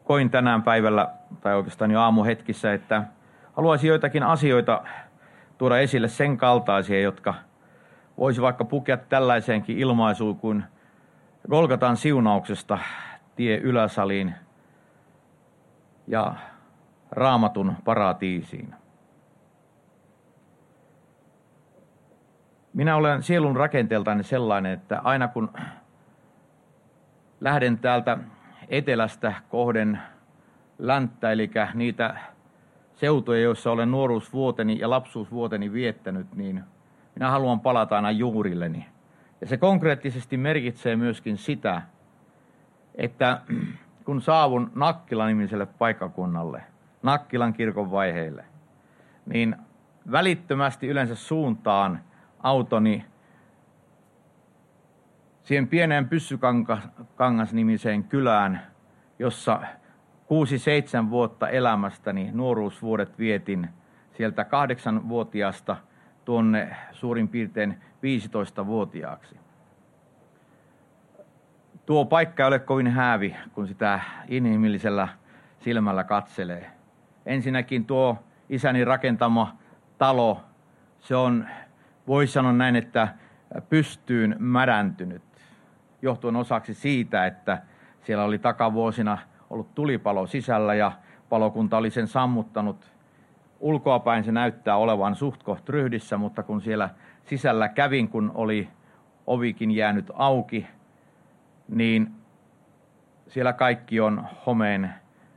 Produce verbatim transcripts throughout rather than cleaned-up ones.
koin tänään päivällä, tai oikeastaan jo aamuhetkissä, että haluaisin joitakin asioita tuoda esille sen kaltaisia, jotka voisi vaikka pukea tällaiseenkin ilmaisuun kuin Golgatan siunauksesta tie Yläsaliin ja Raamatun paratiisiin. Minä olen sielun rakenteeltani sellainen, että aina kun lähden täältä etelästä kohden länttä, eli niitä seutuja, joissa olen nuoruusvuoteni ja lapsuusvuoteni viettänyt, niin minä haluan palata aina juurilleni. Ja se konkreettisesti merkitsee myöskin sitä, että kun saavun Nakkila-nimiselle paikkakunnalle, Nakkilan kirkon vaiheille, niin välittömästi yleensä suuntaan autoni siihen pieneen Pyssykangas-nimiseen kylään, jossa kuusi seitsemän vuotta elämästäni, nuoruusvuodet vietin sieltä kahdeksanvuotiaasta tuonne suurin piirtein viisitoistavuotiaaksi. Tuo paikka ei ole kovin häävi, kun sitä inhimillisellä silmällä katselee. Ensinnäkin tuo isäni rakentama talo, se on, voisi sanoa näin, että pystyyn mädäntynyt, johtuen osaksi siitä, että siellä oli takavuosina ollut tulipalo sisällä ja palokunta oli sen sammuttanut. Ulkoapäin se näyttää olevan suht koht ryhdissä, mutta kun siellä sisällä kävin, kun oli ovikin jäänyt auki, niin siellä kaikki on homeen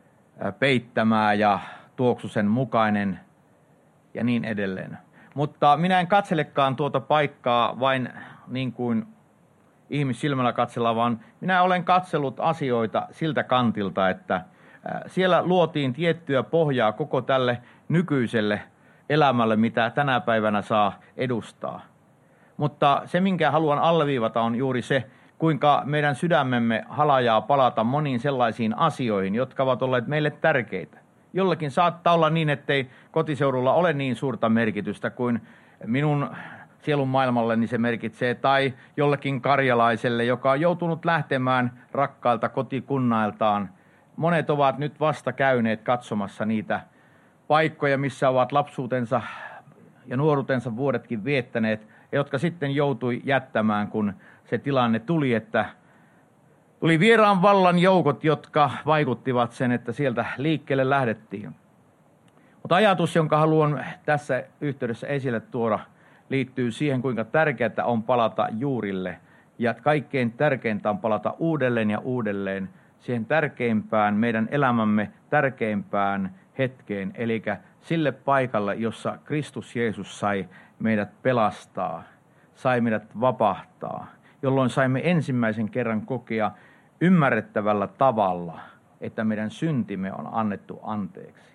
peittämää ja tuoksusen mukainen ja niin edelleen. Mutta minä en katselekaan tuota paikkaa vain niin kuin ihmissilmällä katsellaan, vaan minä olen katsellut asioita siltä kantilta, että siellä luotiin tiettyä pohjaa koko tälle nykyiselle elämälle, mitä tänä päivänä saa edustaa. Mutta se, minkä haluan alleviivata, on juuri se, kuinka meidän sydämemme halajaa palata moniin sellaisiin asioihin, jotka ovat olleet meille tärkeitä. Jollakin saattaa olla niin, ettei kotiseudulla ole niin suurta merkitystä kuin minun sielun maailmalleni se merkitsee, tai jollekin karjalaiselle, joka on joutunut lähtemään rakkailta kotikunnailtaan. Monet ovat nyt vasta käyneet katsomassa niitä paikkoja, missä ovat lapsuutensa ja nuoruutensa vuodetkin viettäneet, ja jotka sitten joutui jättämään, kun se tilanne tuli, että tuli vieraan vallan joukot, jotka vaikuttivat sen, että sieltä liikkeelle lähdettiin. Mutta ajatus, jonka haluan tässä yhteydessä esille tuoda, liittyy siihen, kuinka tärkeää on palata juurille. Ja kaikkein tärkeintä on palata uudelleen ja uudelleen siihen tärkeimpään, meidän elämämme tärkeimpään hetkeen, eli sille paikalle, jossa Kristus Jeesus sai meidät pelastaa, sai meidät vapahtaa, jolloin saimme ensimmäisen kerran kokea ymmärrettävällä tavalla, että meidän syntimme on annettu anteeksi.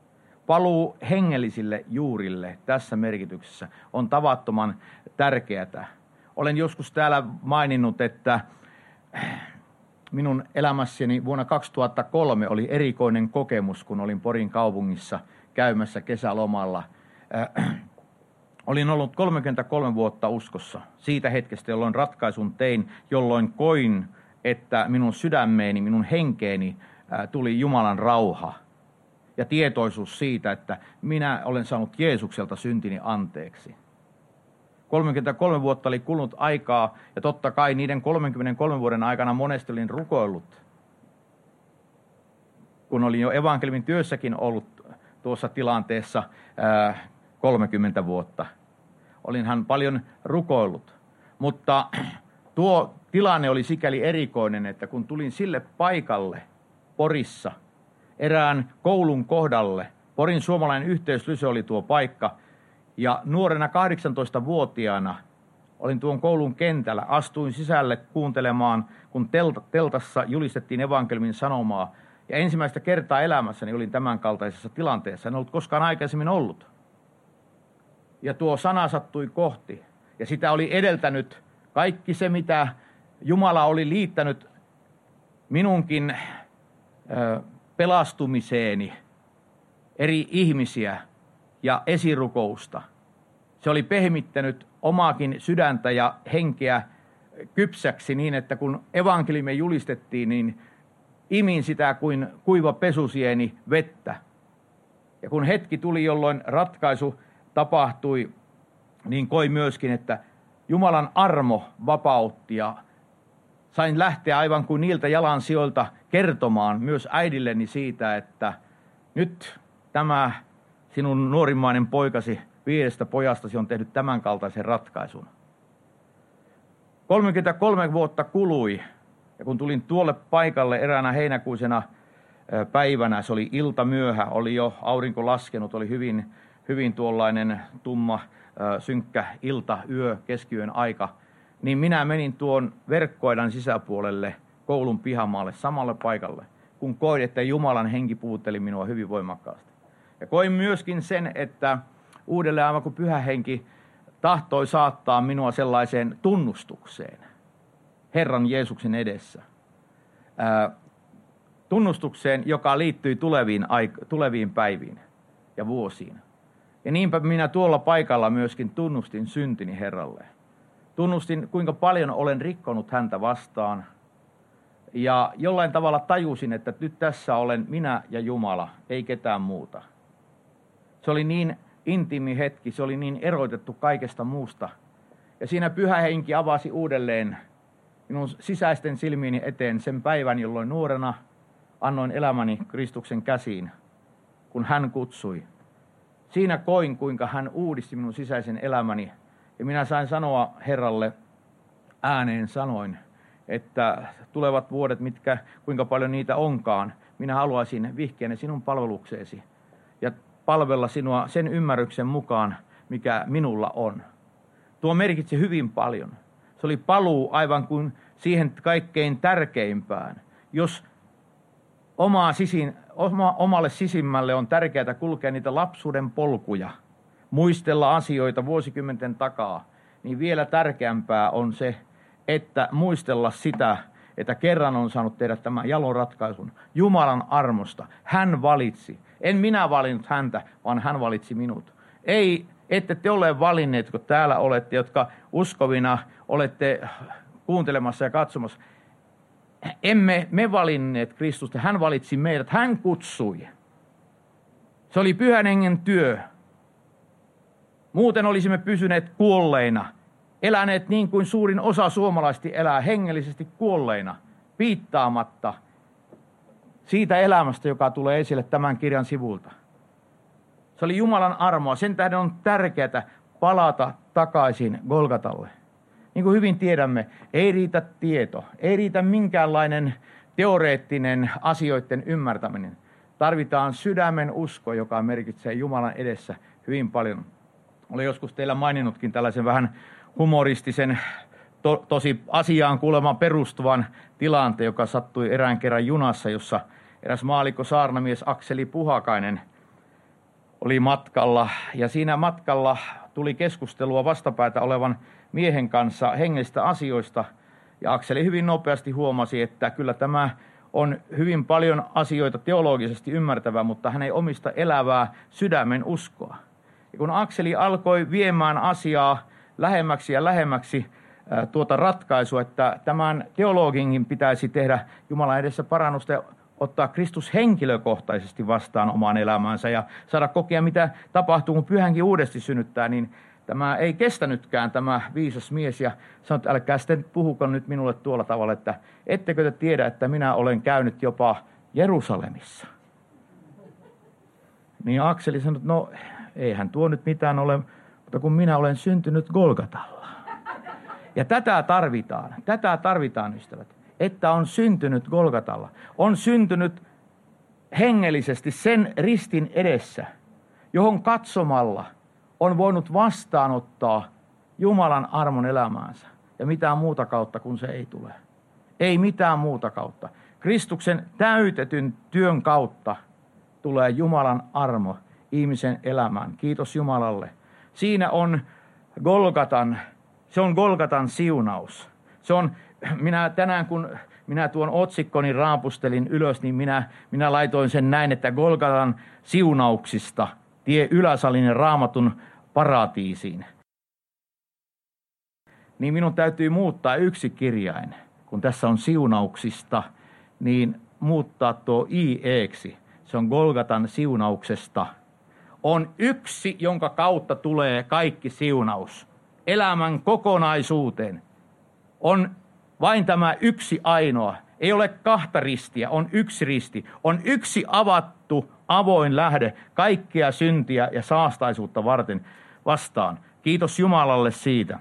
Paluu hengellisille juurille tässä merkityksessä on tavattoman tärkeää. Olen joskus täällä maininnut, että minun elämässäni vuonna kaksituhattakolme oli erikoinen kokemus, kun olin Porin kaupungissa käymässä kesälomalla. Äh, olin ollut kolmekymmentäkolme vuotta uskossa siitä hetkestä, jolloin ratkaisun tein, jolloin koin, että minun sydämeeni, minun henkeeni äh, tuli Jumalan rauha ja tietoisuus siitä, että minä olen saanut Jeesukselta syntini anteeksi. kolmekymmentäkolme vuotta oli kulunut aikaa, ja totta kai niiden kolmenkymmenenkolmen vuoden aikana monesti olin rukoillut. Kun olin jo evankeliumin työssäkin ollut tuossa tilanteessa ää, kolmekymmentä vuotta. Olinhan paljon rukoillut, mutta tuo tilanne oli sikäli erikoinen, että kun tulin sille paikalle Porissa, erään koulun kohdalle, Porin suomalainen yhteislysö oli tuo paikka, ja nuorena kahdeksantoistavuotiaana olin tuon koulun kentällä, astuin sisälle kuuntelemaan, kun teltassa julistettiin evankeliumin sanomaa. Ja ensimmäistä kertaa elämässäni olin tämän kaltaisessa tilanteessa, en ollut koskaan aikaisemmin ollut. Ja tuo sana sattui kohti, ja sitä oli edeltänyt kaikki se, mitä Jumala oli liittänyt minunkin ö, pelastumiseeni, eri ihmisiä ja esirukousta. Se oli pehmittänyt omaakin sydäntä ja henkeä kypsäksi niin, että kun evankeliumia julistettiin, niin imin sitä kuin kuiva pesusieni vettä. Ja kun hetki tuli, jolloin ratkaisu tapahtui, niin koin myöskin, että Jumalan armo vapautti ja sain lähteä aivan kuin niiltä jalansijoilta kertomaan myös äidilleni siitä, että nyt tämä sinun nuorimmainen poikasi viidestä pojastasi on tehnyt tämän kaltaisen ratkaisun. kolmekymmentäkolme vuotta kului, ja kun tulin tuolle paikalle eräänä heinäkuisena päivänä, se oli ilta myöhä, oli jo aurinko laskenut, oli hyvin, hyvin tuollainen tumma, synkkä ilta, yö, keskiyön aika, niin minä menin tuon verkkoidan sisäpuolelle koulun pihamaalle samalle paikalle, kun koin, että Jumalan henki puhutteli minua hyvin voimakkaasti. Ja koin myöskin sen, että uudelleen aivan kuin Pyhä Henki tahtoi saattaa minua sellaiseen tunnustukseen Herran Jeesuksen edessä. Ää, tunnustukseen, joka liittyi tuleviin, aik- tuleviin päiviin ja vuosiin. Ja niinpä minä tuolla paikalla myöskin tunnustin syntini Herralle. Tunnustin, kuinka paljon olen rikkonut häntä vastaan. Ja jollain tavalla tajusin, että nyt tässä olen minä ja Jumala, ei ketään muuta. Se oli niin intiimi hetki, se oli niin erotettu kaikesta muusta. Ja siinä Pyhä Henki avasi uudelleen minun sisäisten silmiini eteen sen päivän, jolloin nuorena annoin elämäni Kristuksen käsiin, kun hän kutsui. Siinä koin, kuinka hän uudisti minun sisäisen elämäni. Ja minä sain sanoa Herralle ääneen sanoin, että tulevat vuodet, mitkä, kuinka paljon niitä onkaan, minä haluaisin vihkiä ne sinun palvelukseesi ja palvella sinua sen ymmärryksen mukaan, mikä minulla on. Tuo merkitsi hyvin paljon. Se oli paluu aivan kuin siihen kaikkein tärkeimpään. Jos omaa sisin, oma, omalle sisimmälle on tärkeää kulkea niitä lapsuuden polkuja, muistella asioita vuosikymmenten takaa, niin vielä tärkeämpää on se, että muistella sitä, että kerran on saanut tehdä tämän jalon ratkaisun Jumalan armosta. Hän valitsi. En minä valinnut häntä, vaan hän valitsi minut. Ei, ette te ole valinneet, kun täällä olette, jotka uskovina olette kuuntelemassa ja katsomassa. Emme me valinneet Kristusta, hän valitsi meidät, hän kutsui. Se oli Pyhän Hengen työ. Muuten olisimme pysyneet kuolleina, eläneet niin kuin suurin osa suomalaisesti elää, hengellisesti kuolleina, piittaamatta siitä elämästä, joka tulee esille tämän kirjan sivulta. Se oli Jumalan armoa. Sen tähden on tärkeää palata takaisin Golgatalle. Niin kuin hyvin tiedämme, ei riitä tieto, ei riitä minkäänlainen teoreettinen asioiden ymmärtäminen. Tarvitaan sydämen usko, joka merkitsee Jumalan edessä hyvin paljon. Olen joskus teillä maininnutkin tällaisen vähän humoristisen, to, tosi asiaan kuulemaan perustuvan tilanteen, joka sattui erään kerran junassa, jossa eräs maallikko saarnamies Akseli Puhakainen oli matkalla. Ja siinä matkalla tuli keskustelua vastapäätä olevan miehen kanssa hengellistä asioista. Ja Akseli hyvin nopeasti huomasi, että kyllä tämä on hyvin paljon asioita teologisesti ymmärtävä, mutta hän ei omista elävää sydämen uskoa. Ja kun Akseli alkoi viemään asiaa lähemmäksi ja lähemmäksi tuota ratkaisua, että tämän teologinkin pitäisi tehdä Jumalan edessä parannusta ja ottaa Kristus henkilökohtaisesti vastaan omaan elämäänsä ja saada kokea, mitä tapahtuu, kun Pyhänkin uudesti synnyttää, niin tämä ei kestänytkään tämä viisas mies ja sanoi, että älkää sitten puhuko nyt minulle tuolla tavalla, että ettekö te tiedä, että minä olen käynyt jopa Jerusalemissa. Niin Akseli sanoi, että no eihän tuo nyt mitään ole, mutta kun minä olen syntynyt Golgatalla. Ja tätä tarvitaan, tätä tarvitaan ystävät, että on syntynyt Golgatalla. On syntynyt hengellisesti sen ristin edessä, johon katsomalla on voinut vastaanottaa Jumalan armon elämäänsä. Ja mitään muuta kautta, kun se ei tule. Ei mitään muuta kautta. Kristuksen täytetyn työn kautta tulee Jumalan armo ihmisen elämään. Kiitos Jumalalle. Siinä on Golgatan, se on Golgatan siunaus. Se on, minä tänään kun minä tuon otsikkoni raapustelin ylös, niin minä, minä laitoin sen näin, että Golgatan siunauksista tie Yläsalinen Raamatun paratiisiin. Niin minun täytyy muuttaa yksi kirjain, kun tässä on siunauksista, niin muuttaa tuo I E:ksi. Se on Golgatan siunauksesta. On yksi, jonka kautta tulee kaikki siunaus. Elämän kokonaisuuteen. On vain tämä yksi ainoa. Ei ole kahta ristiä, on yksi risti. On yksi avattu, avoin lähde kaikkea syntiä ja saastaisuutta varten vastaan. Kiitos Jumalalle siitä.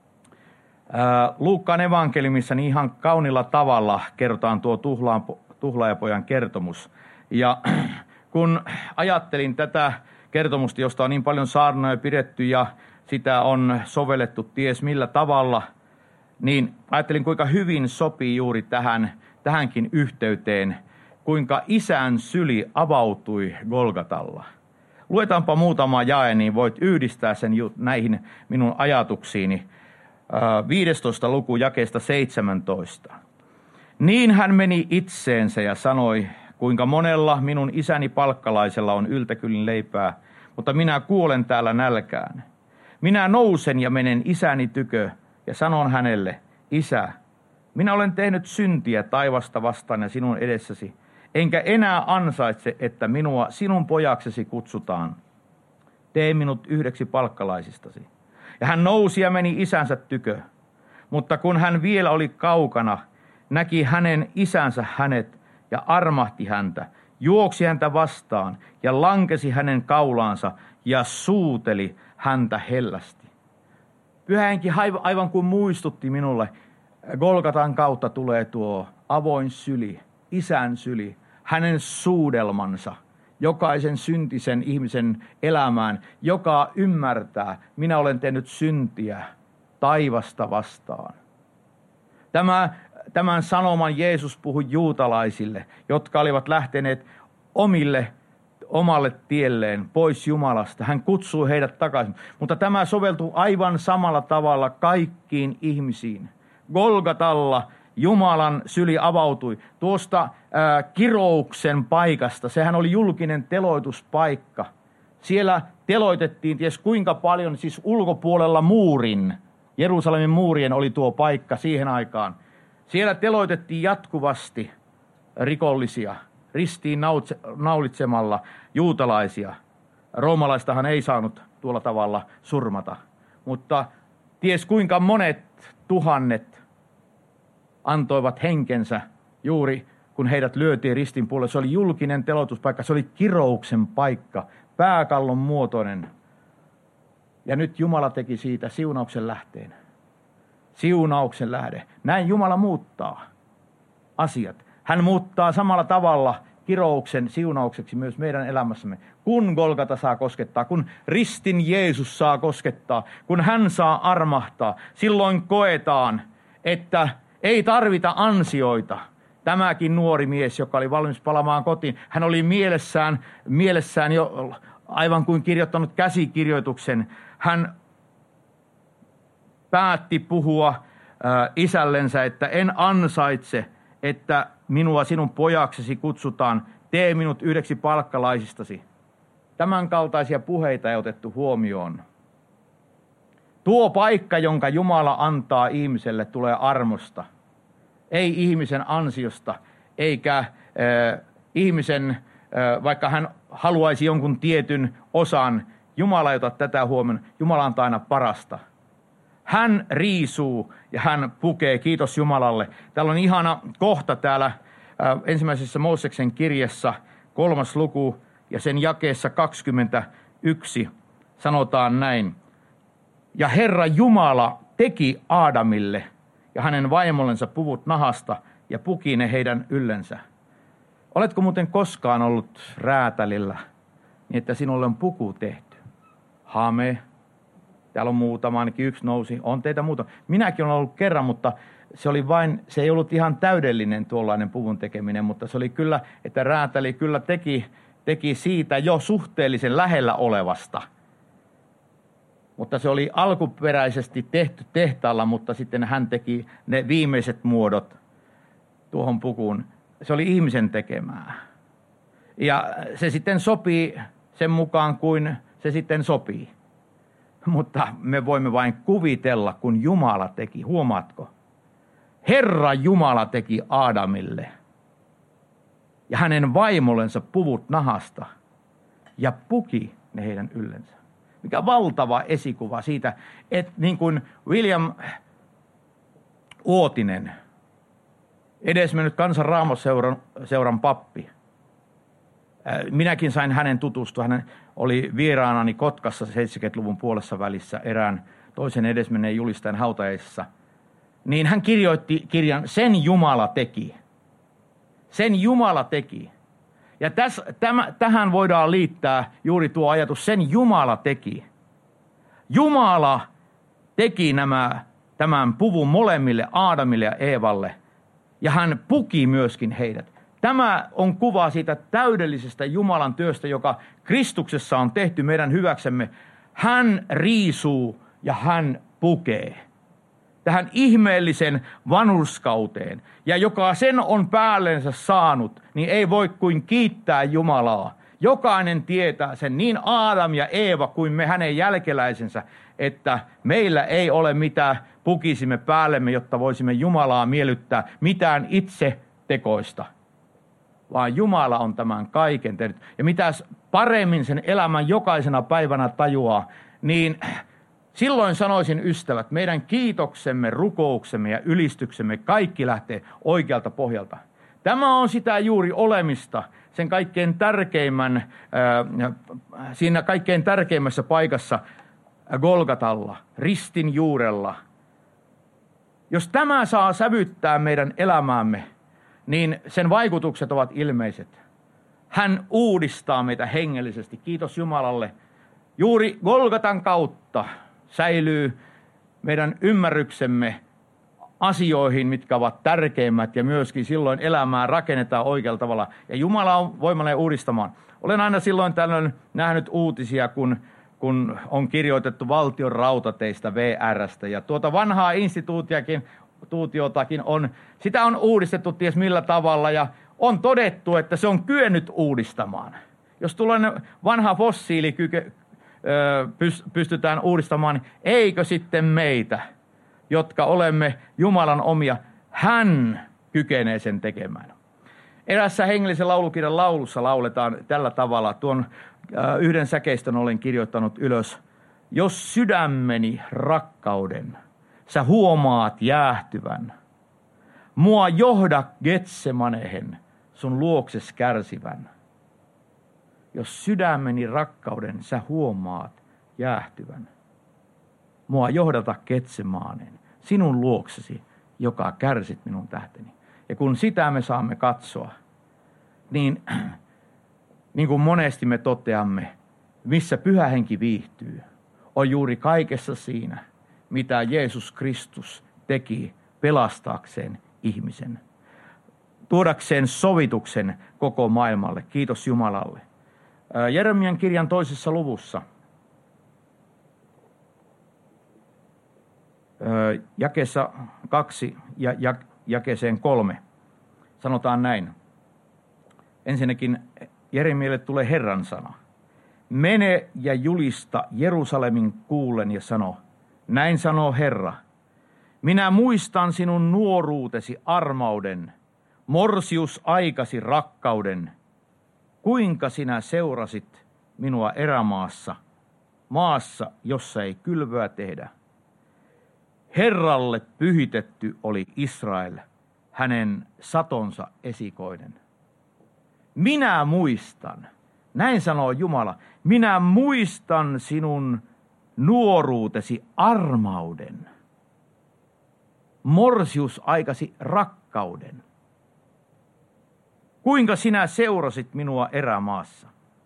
Luukkaan evankeliumissa niin ihan kaunilla tavalla kerrotaan tuo tuhlaajapojan kertomus. Ja kun ajattelin tätä kertomusta, josta on niin paljon saarnoja pidetty ja sitä on sovellettu ties millä tavalla, niin ajattelin kuinka hyvin sopii juuri tähän, tähänkin yhteyteen, kuinka isän syli avautui Golgatalla. Luetaanpa muutama jae, niin voit yhdistää sen näihin minun ajatuksiini. viidestoista luku jakeesta seitsemäntoista. Niin hän meni itseensä ja sanoi, kuinka monella minun isäni palkkalaisella on yltäkyllin leipää, mutta minä kuolen täällä nälkään. Minä nousen ja menen isäni tykö ja sanon hänelle, Isä, minä olen tehnyt syntiä taivasta vastaan ja sinun edessäsi, enkä enää ansaitse, että minua sinun pojaksesi kutsutaan. Tee minut yhdeksi palkkalaisistasi. Ja hän nousi ja meni isänsä tykö. Mutta kun hän vielä oli kaukana, näki hänen isänsä hänet ja armahti häntä, juoksi häntä vastaan ja lankesi hänen kaulaansa ja suuteli häntä hellästi. Pyhä Henki aivan kuin muistutti minulle, Golgatan kautta tulee tuo avoin syli, isän syli, hänen suudelmansa, jokaisen syntisen ihmisen elämään, joka ymmärtää, minä olen tehnyt syntiä taivasta vastaan. Tämä, tämän sanoman Jeesus puhui juutalaisille, jotka olivat lähteneet omille, omalle tielleen pois Jumalasta. Hän kutsui heidät takaisin, mutta tämä soveltuu aivan samalla tavalla kaikkiin ihmisiin. Golgatalla Jumalan syli avautui tuosta ää, kirouksen paikasta. Sehän oli julkinen teloituspaikka. Siellä teloitettiin ties kuinka paljon, siis ulkopuolella muurin. Jerusalemin muurien oli tuo paikka siihen aikaan. Siellä teloitettiin jatkuvasti rikollisia, ristiin naulitsemalla juutalaisia. Roomalaistahan ei saanut tuolla tavalla surmata, mutta ties kuinka monet tuhannet antoivat henkensä juuri kun heidät lyötiin ristin puolelle. Se oli julkinen teloituspaikka, se oli kirouksen paikka, pääkallon muotoinen. Ja nyt Jumala teki siitä siunauksen lähteen. Siunauksen lähde. Näin Jumala muuttaa asiat. Hän muuttaa samalla tavalla kirouksen siunaukseksi myös meidän elämässämme. Kun Golgata saa koskettaa, kun ristin Jeesus saa koskettaa, kun hän saa armahtaa, silloin koetaan, että ei tarvita ansioita. Tämäkin nuori mies, joka oli valmis palaamaan kotiin, hän oli mielessään, mielessään jo aivan kuin kirjoittanut käsikirjoituksen. Hän päätti puhua äh, isällensä, että en ansaitse, että minua sinun pojaksesi kutsutaan, tee minut yhdeksi palkkalaisistasi. Tämän kaltaisia puheita ei otettu huomioon. Tuo paikka, jonka Jumala antaa ihmiselle, tulee armosta. Ei ihmisen ansiosta, eikä äh, ihmisen, äh, vaikka hän haluaisi jonkun tietyn osan, Jumala ei ota tätä huomioon. Jumala antaa aina parasta. Hän riisuu ja hän pukee, kiitos Jumalalle. Täällä on ihana kohta täällä äh, ensimmäisessä Mooseksen kirjassa, kolmas luku ja sen jakeessa kaksikymmentäyksi sanotaan näin. Ja Herra Jumala teki Aadamille ja hänen vaimollensa puvut nahasta ja puki ne heidän yllensä. Oletko muuten koskaan ollut räätälillä niin, että sinulle on puku tehty? Hame. Täällä on muutama, ainakin yksi nousi. On teitä muuta. Minäkin olen ollut kerran, mutta se, oli vain, se ei ollut ihan täydellinen tuollainen puvun tekeminen, mutta se oli kyllä, että räätäli kyllä teki, teki siitä jo suhteellisen lähellä olevasta. Mutta se oli alkuperäisesti tehty tehtaalla, mutta sitten hän teki ne viimeiset muodot tuohon pukuun. Se oli ihmisen tekemää. Ja se sitten sopii sen mukaan, kuin se sitten sopii. Mutta me voimme vain kuvitella, kun Jumala teki. Huomaatko? Herra Jumala teki Aadamille. ja hänen vaimollensa puvut nahasta ja puki ne heidän yllensä. Mikä valtava esikuva siitä, että niin kuin William Uotinen, edesmennyt Kansan Raamattuseuran seuran pappi. Minäkin sain hänen tutustua. Hän oli vieraanani Kotkassa seitsemänkymmentäluvun puolessa välissä erään toisen edesmenneen julistajan hautajaisissa. Niin hän kirjoitti kirjan Sen Jumala teki. Sen Jumala teki. Ja täs, täm, tähän voidaan liittää juuri tuo ajatus, sen Jumala teki. Jumala teki nämä, tämän puvun molemmille, Aadamille ja Eevalle, ja hän puki myöskin heidät. Tämä on kuva siitä täydellisestä Jumalan työstä, joka Kristuksessa on tehty meidän hyväksemme. Hän riisuu ja hän pukee tähän ihmeellisen vanhurskauteen. Ja joka sen on päällensä saanut, niin ei voi kuin kiittää Jumalaa. Jokainen tietää sen, niin Aadam ja Eeva kuin me hänen jälkeläisensä, että meillä ei ole mitään pukisimme päällemme, jotta voisimme Jumalaa miellyttää mitään itse tekoista. Vaan Jumala on tämän kaiken tehnyt. Ja mitä paremmin sen elämän jokaisena päivänä tajuaa, niin silloin sanoisin ystävät, meidän kiitoksemme, rukouksemme ja ylistyksemme kaikki lähtee oikealta pohjalta. Tämä on sitä juuri olemista, sen kaikkein tärkeimmän, äh, siinä kaikkein tärkeimmässä paikassa Golgatalla, ristin juurella. Jos tämä saa sävyttää meidän elämäämme, niin sen vaikutukset ovat ilmeiset. Hän uudistaa meitä hengellisesti, kiitos Jumalalle. Juuri Golgatan kautta säilyy meidän ymmärryksemme asioihin, mitkä ovat tärkeimmät, ja myöskin silloin elämää rakennetaan oikealla tavalla. Ja Jumala on voimallinen uudistamaan. Olen aina silloin tällöin nähnyt uutisia, kun, kun on kirjoitettu valtion rautateistä V R:stä, ja tuota vanhaa instituutiakin tuutiotakin on, sitä on uudistettu ties millä tavalla, ja on todettu, että se on kyennyt uudistamaan. Jos tulee vanha fossiili kyke, pystytään uudistamaan, niin eikö sitten meitä, jotka olemme Jumalan omia, hän kykenee sen tekemään. Erässä hengellisen laulukirjan laulussa lauletaan tällä tavalla, tuon yhden säkeistön olen kirjoittanut ylös. Jos sydämeni rakkauden sä huomaat jäähtyvän, mua johda Getsemanehen sun luokses kärsivän. Jos sydämeni rakkauden sä huomaat jäähtyvän, mua johdata Getsemaneen, sinun luoksesi, joka kärsit minun tähteni. Ja kun sitä me saamme katsoa, niin, niin kuin monesti me toteamme, missä Pyhä Henki viihtyy, on juuri kaikessa siinä, mitä Jeesus Kristus teki pelastaakseen ihmisen, tuodakseen sovituksen koko maailmalle. Kiitos Jumalalle. Jeremian kirjan toisessa luvussa, jakeessa kaksi ja jakeeseen kolme, sanotaan näin. Ensinnäkin Jeremialle tulee Herran sana. Mene ja julista Jerusalemin kuullen ja sano, näin sanoo Herra, minä muistan sinun nuoruutesi armauden, morsius aikasi rakkauden, kuinka sinä seurasit minua erämaassa, maassa, jossa ei kylvöä tehdä. Herralle pyhitetty oli Israel, hänen satonsa esikoinen. Minä muistan, näin sanoo Jumala, minä muistan sinun nuoruutesi armauden, morsius aikasi rakkauden. Kuinka sinä seurasit minua erämaassa?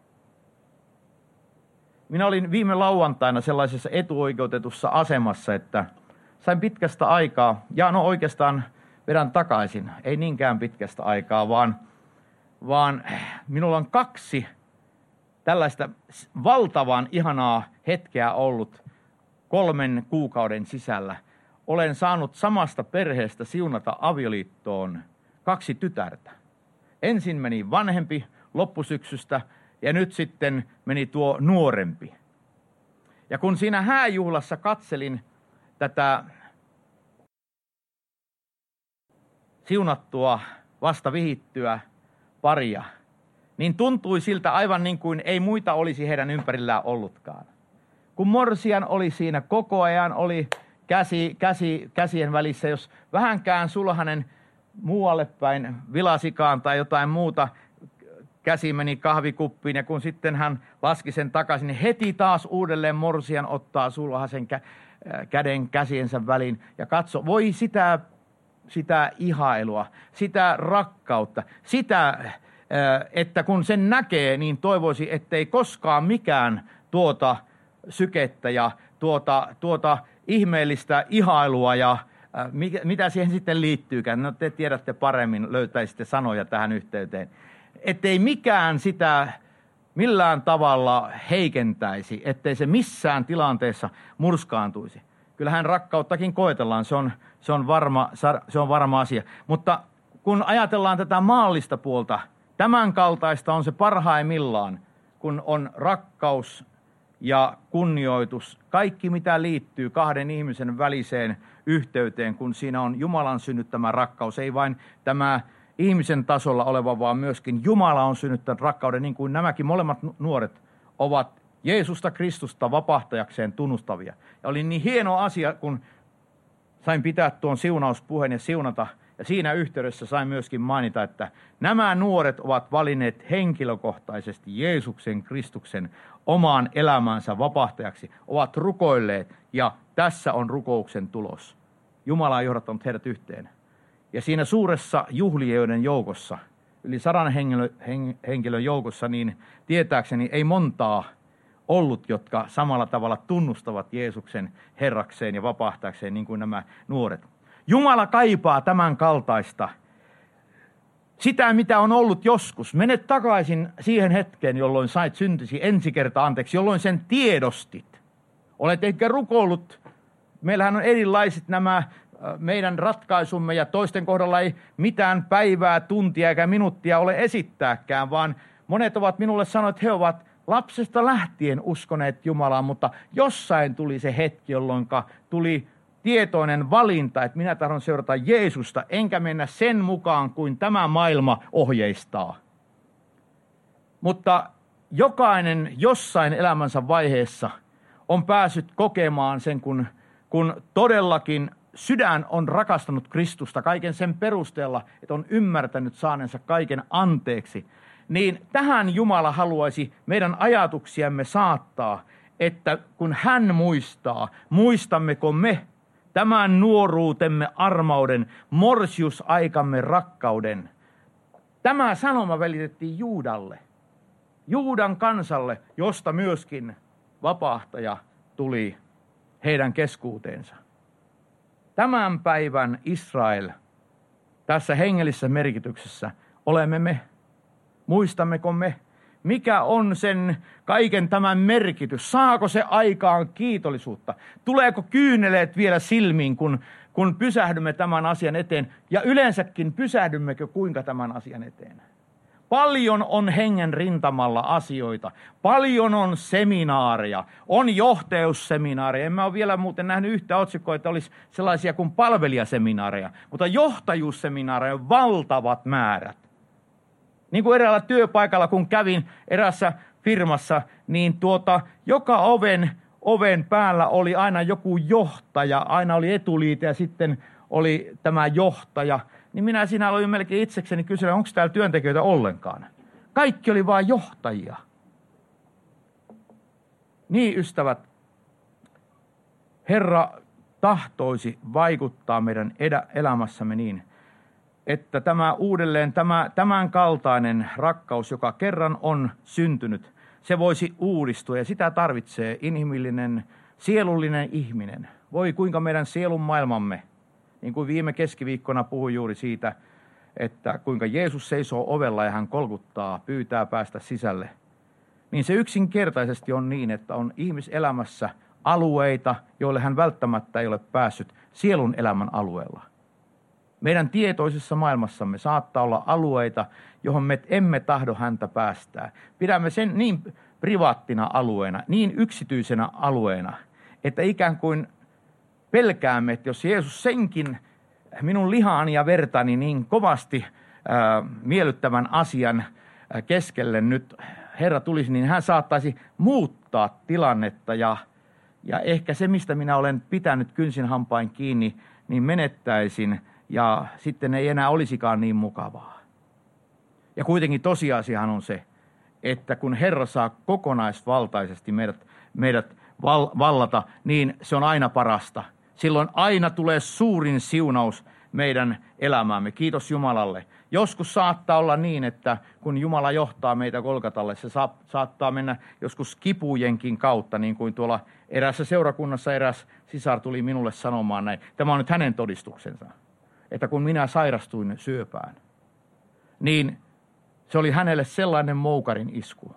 Minä olin viime lauantaina sellaisessa etuoikeutetussa asemassa, että sain pitkästä aikaa, ja no oikeastaan vedän takaisin, ei niinkään pitkästä aikaa, vaan, vaan minulla on kaksi tällaista valtavan ihanaa hetkeä ollut kolmen kuukauden sisällä. Olen saanut samasta perheestä siunata avioliittoon kaksi tytärtä. Ensin meni vanhempi loppusyksystä ja nyt sitten meni tuo nuorempi. Ja kun siinä hääjuhlassa katselin tätä siunattua, vasta vihittyä paria, niin tuntui siltä aivan niin kuin ei muita olisi heidän ympärillään ollutkaan. Kun morsian oli siinä koko ajan, oli käsi, käsi, käsien välissä, jos vähänkään sulhanen muualle päin vilasikaan tai jotain muuta, käsi meni kahvikuppiin ja kun sitten hän laski sen takaisin, niin heti taas uudelleen morsian ottaa sulhasen kä- käden käsiensä väliin ja katso, voi sitä, sitä ihailua, sitä rakkautta, sitä, että kun sen näkee, niin toivoisi, ettei koskaan mikään tuota sykettä ja tuota, tuota ihmeellistä ihailua ja mikä, mitä siihen sitten liittyykään. No te tiedätte paremmin, löytäisitte sanoja tähän yhteyteen. Ettei mikään sitä millään tavalla heikentäisi, ettei se missään tilanteessa murskaantuisi. Kyllähän rakkauttakin koetellaan, se on, se on, varma, se on varma asia. Mutta kun ajatellaan tätä maallista puolta, tämän kaltaista on se parhaimmillaan, kun on rakkaus ja kunnioitus, kaikki mitä liittyy kahden ihmisen väliseen yhteyteen, kun siinä on Jumalan synnyttämä rakkaus, ei vain tämä ihmisen tasolla oleva, vaan myöskin Jumala on synnyttänyt rakkauden, niin kuin nämäkin molemmat nuoret ovat Jeesusta Kristusta vapahtajakseen tunnustavia. Ja oli niin hieno asia, kun sain pitää tuon siunauspuheen ja siunata, ja siinä yhteydessä sain myöskin mainita, että nämä nuoret ovat valinneet henkilökohtaisesti Jeesuksen Kristuksen omaan elämänsä vapahtajaksi, ovat rukoilleet, ja tässä on rukouksen tulos. Jumala on johdattanut heidät yhteen. Ja siinä suuressa juhlijoiden joukossa, yli sadan henkilö, henkilön joukossa, niin tietääkseni ei montaa ollut, jotka samalla tavalla tunnustavat Jeesuksen Herrakseen ja vapahtajakseen, niin kuin nämä nuoret. Jumala kaipaa tämän kaltaista, sitä mitä on ollut joskus. Mene takaisin siihen hetkeen, jolloin sait syntisi ensi kerta anteeksi, jolloin sen tiedostit. Olet ehkä rukoillut, meillähän on erilaiset nämä meidän ratkaisumme ja toisten kohdalla ei mitään päivää, tuntia eikä minuuttia ole esittääkään, vaan monet ovat minulle sanoneet, että he ovat lapsesta lähtien uskoneet Jumalaan, mutta jossain tuli se hetki, jolloin tuli tietoinen valinta, että minä tahdon seurata Jeesusta, enkä mennä sen mukaan kuin tämä maailma ohjeistaa. Mutta jokainen jossain elämänsä vaiheessa on päässyt kokemaan sen, kun, kun todellakin sydän on rakastanut Kristusta kaiken sen perusteella, että on ymmärtänyt saaneensa kaiken anteeksi, niin tähän Jumala haluaisi meidän ajatuksiamme saattaa, että kun hän muistaa, muistammeko me tämän nuoruutemme armauden, morsiusaikamme rakkauden. Tämä sanoma välitettiin Juudalle, Juudan kansalle, josta myöskin vapahtaja tuli heidän keskuuteensa. Tämän päivän Israel tässä hengellisessä merkityksessä olemme me. Muistammeko me, mikä on sen kaiken tämän merkitys? Saako se aikaan kiitollisuutta? Tuleeko kyyneleet vielä silmiin, kun, kun pysähdymme tämän asian eteen? Ja yleensäkin pysähdymmekö kuinka tämän asian eteen? Paljon on hengen rintamalla asioita. Paljon on seminaareja. On johtajuusseminaareja. En mä ole vielä muuten nähnyt yhtä otsikkoa, että olisi sellaisia kuin palvelijaseminaareja. Mutta johtajuusseminaareja on valtavat määrät. Niin kuin eräällä työpaikalla, kun kävin erässä firmassa, niin tuota, joka oven, oven päällä oli aina joku johtaja. Aina oli etuliite ja sitten oli tämä johtaja. Niin minä siinä aloin melkein itsekseni kysyä, onko täällä työntekijöitä ollenkaan. Kaikki oli vain johtajia. Niin, ystävät, Herra tahtoisi vaikuttaa meidän edä, elämässämme niin, että tämä uudelleen, tämä, tämän kaltainen rakkaus, joka kerran on syntynyt, se voisi uudistua ja sitä tarvitsee inhimillinen, sielullinen ihminen. Voi kuinka meidän sielun maailmamme, niin kuin viime keskiviikkona puhui juuri siitä, että kuinka Jeesus seisoo ovella ja hän kolkuttaa, pyytää päästä sisälle. Niin se yksinkertaisesti on niin, että on ihmiselämässä alueita, joille hän välttämättä ei ole päässyt sielun elämän alueella. Meidän tietoisessa maailmassamme saattaa olla alueita, johon me emme tahdo häntä päästää. Pidämme sen niin privaattina alueena, niin yksityisenä alueena, että ikään kuin pelkäämme, että jos Jeesus senkin minun lihaani ja vertani niin kovasti miellyttävän asian keskelle nyt Herra tulisi, niin hän saattaisi muuttaa tilannetta ja, ja ehkä se, mistä minä olen pitänyt kynsin hampain kiinni, niin menettäisin ja sitten ei enää olisikaan niin mukavaa. Ja kuitenkin tosiasiahan on se, että kun Herra saa kokonaisvaltaisesti meidät, meidät val, vallata, niin se on aina parasta. Silloin aina tulee suurin siunaus meidän elämäämme. Kiitos Jumalalle. Joskus saattaa olla niin, että kun Jumala johtaa meitä Golgatalle, se sa- saattaa mennä joskus kipujenkin kautta, niin kuin tuolla eräässä seurakunnassa eräs sisar tuli minulle sanomaan näin. Tämä on nyt hänen todistuksensa, että kun minä sairastuin syöpään, niin se oli hänelle sellainen moukarin isku,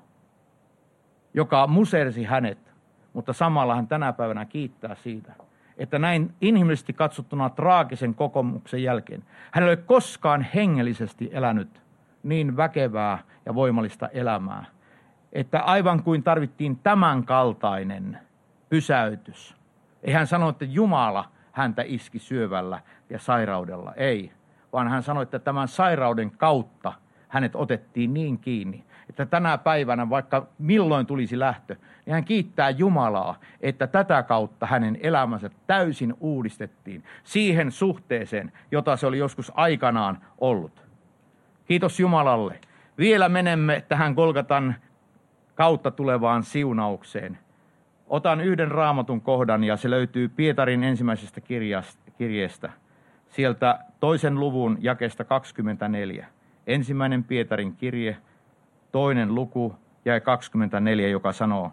joka musersi hänet, mutta samalla hän tänä päivänä kiittää siitä, että näin inhimillisesti katsottuna traagisen kokemuksen jälkeen hän ei ole koskaan hengellisesti elänyt niin väkevää ja voimallista elämää, että aivan kuin tarvittiin tämän kaltainen pysäytys. Ei hän sano, että Jumala häntä iski syövällä ja sairaudella, ei, vaan hän sanoi, että tämän sairauden kautta hänet otettiin niin kiinni, että tänä päivänä, vaikka milloin tulisi lähtö, niin hän kiittää Jumalaa, että tätä kautta hänen elämänsä täysin uudistettiin siihen suhteeseen, jota se oli joskus aikanaan ollut. Kiitos Jumalalle. Vielä menemme tähän Golgatan kautta tulevaan siunaukseen. Otan yhden Raamatun kohdan ja se löytyy Pietarin ensimmäisestä kirjeestä. Sieltä toisen luvun jakeesta kaksikymmentäneljä. Ensimmäinen Pietarin kirje, toinen luku ja kaksikymmentäneljä, joka sanoo: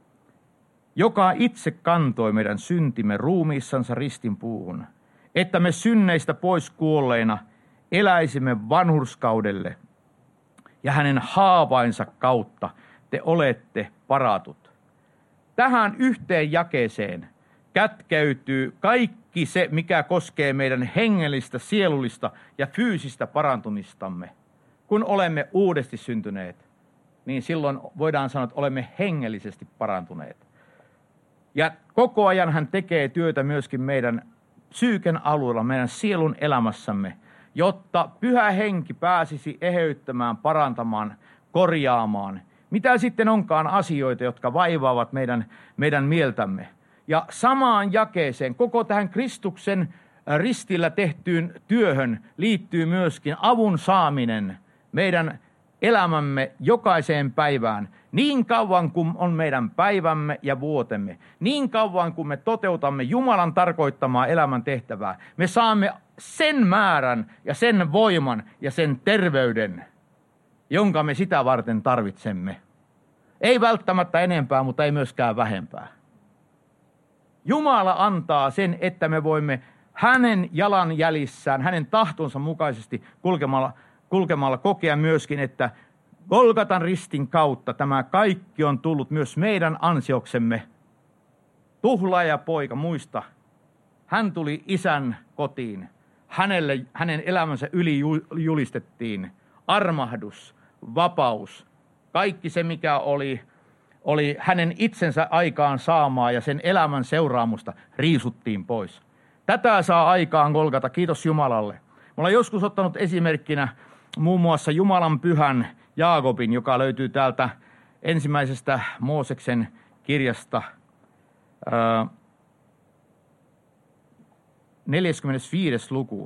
joka itse kantoi meidän syntimme ruumiissansa ristin puuhun, että me synneistä pois kuolleina eläisimme vanhurskaudelle, ja hänen haavainsa kautta te olette paratut. Tähän yhteen jakeeseen kätkeytyy kaikki se, mikä koskee meidän hengellistä, sielullista ja fyysistä parantumistamme. Kun olemme uudesti syntyneet, niin silloin voidaan sanoa, että olemme hengellisesti parantuneet. Ja koko ajan hän tekee työtä myöskin meidän psyyken alueella, meidän sielun elämässämme, jotta Pyhä Henki pääsisi eheyttämään, parantamaan, korjaamaan. Mitä sitten onkaan asioita, jotka vaivaavat meidän, meidän mieltämme. Ja samaan jakeeseen, koko tähän Kristuksen ristillä tehtyyn työhön liittyy myöskin avun saaminen meidän elämämme jokaiseen päivään. Niin kauan kuin on meidän päivämme ja vuotemme, niin kauan kuin me toteutamme Jumalan tarkoittamaa elämän tehtävää, me saamme sen määrän ja sen voiman ja sen terveyden, jonka me sitä varten tarvitsemme. Ei välttämättä enempää, mutta ei myöskään vähempää. Jumala antaa sen, että me voimme hänen jalanjäljissään, hänen tahtonsa mukaisesti kulkemalla, kulkemalla kokea myöskin, että Golgatan ristin kautta tämä kaikki on tullut myös meidän ansioksemme. Tuhlaaja poika, muista, hän tuli isän kotiin. Hänelle, hänen elämänsä yli julistettiin armahdus, vapaus, kaikki se mikä oli, oli hänen itsensä aikaan saamaa ja sen elämän seuraamusta riisuttiin pois. Tätä saa aikaan Golgata, kiitos Jumalalle. Me ollaan joskus ottanut esimerkkinä muun muassa Jumalan pyhän Jaakobin, joka löytyy täältä ensimmäisestä Mooseksen kirjasta, ää, neljäskymmenesviides luku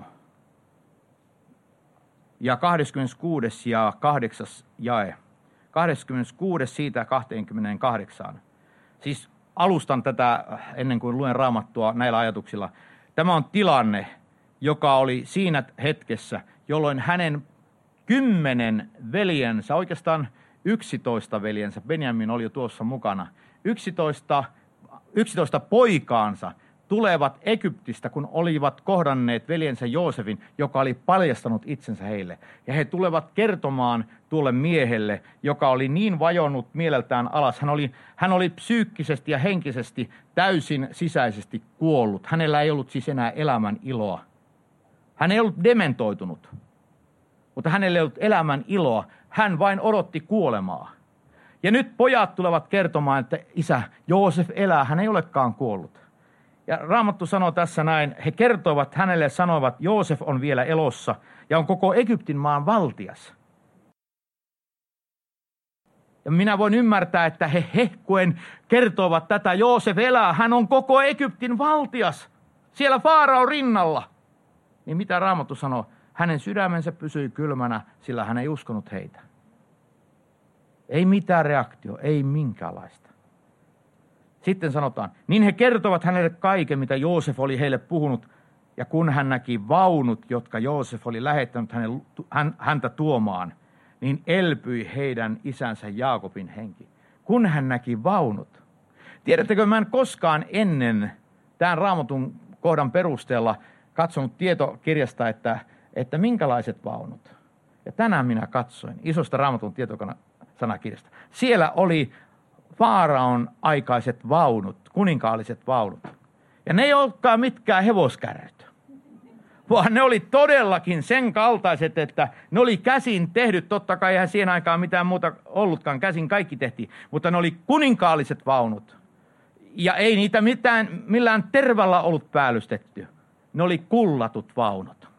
ja kahdeskymmeneskuudes ja kahdeksas jae. kahdeskymmeneskuudes siitä kaksikymmentäkahdeksan. Siis alustan tätä ennen kuin luen Raamattua näillä ajatuksilla. Tämä on tilanne, joka oli siinä hetkessä, jolloin hänen kymmenen veljensä, oikeastaan yksitoista veljensä, Benjamin oli jo tuossa mukana, yksitoista, yksitoista poikaansa tulevat Egyptistä, kun olivat kohdanneet veljensä Joosefin, joka oli paljastanut itsensä heille. Ja he tulevat kertomaan tuolle miehelle, joka oli niin vajonnut mieleltään alas. Hän oli, hän oli psyykkisesti ja henkisesti täysin sisäisesti kuollut. Hänellä ei ollut siis enää elämän iloa. Hän ei ollut dementoitunut, mutta hänellä ei ollut elämän iloa. Hän vain odotti kuolemaa. Ja nyt pojat tulevat kertomaan, että isä, Joosef elää, hän ei olekaan kuollut. Ja Raamattu sanoo tässä näin, he kertoivat hänelle ja sanoivat, Joosef on vielä elossa ja on koko Egyptin maan valtias. Ja minä voin ymmärtää, että he hehkuen kertovat tätä, Joosef elää, hän on koko Egyptin valtias, siellä Faaraon rinnalla. Niin mitä Raamattu sanoo? Hänen sydämensä pysyi kylmänä, sillä hän ei uskonut heitä. Ei mitään reaktio, ei minkäänlaista. Sitten sanotaan, niin he kertovat hänelle kaiken, mitä Joosef oli heille puhunut. Ja kun hän näki vaunut, jotka Joosef oli lähettänyt hänen, hän, häntä tuomaan, niin elpyi heidän isänsä Jaakobin henki. Kun hän näki vaunut. Tiedättekö, mä en koskaan ennen tämän Raamatun kohdan perusteella katsonut tietokirjasta, että, että minkälaiset vaunut. Ja tänään minä katsoin isosta Raamatun tietosanakirjasta. Siellä oli Faaraon aikaiset vaunut, kuninkaalliset vaunut. Ja ne ei olekaan mitkään hevoskärryt, vaan ne oli todellakin sen kaltaiset, että ne oli käsin tehdyt. Totta kai eihän siihen aikaan mitään muuta ollutkaan, käsin kaikki tehtiin, mutta ne oli kuninkaalliset vaunut. Ja ei niitä mitään, millään tervällä ollut päällystetty. Ne oli kullatut vaunut.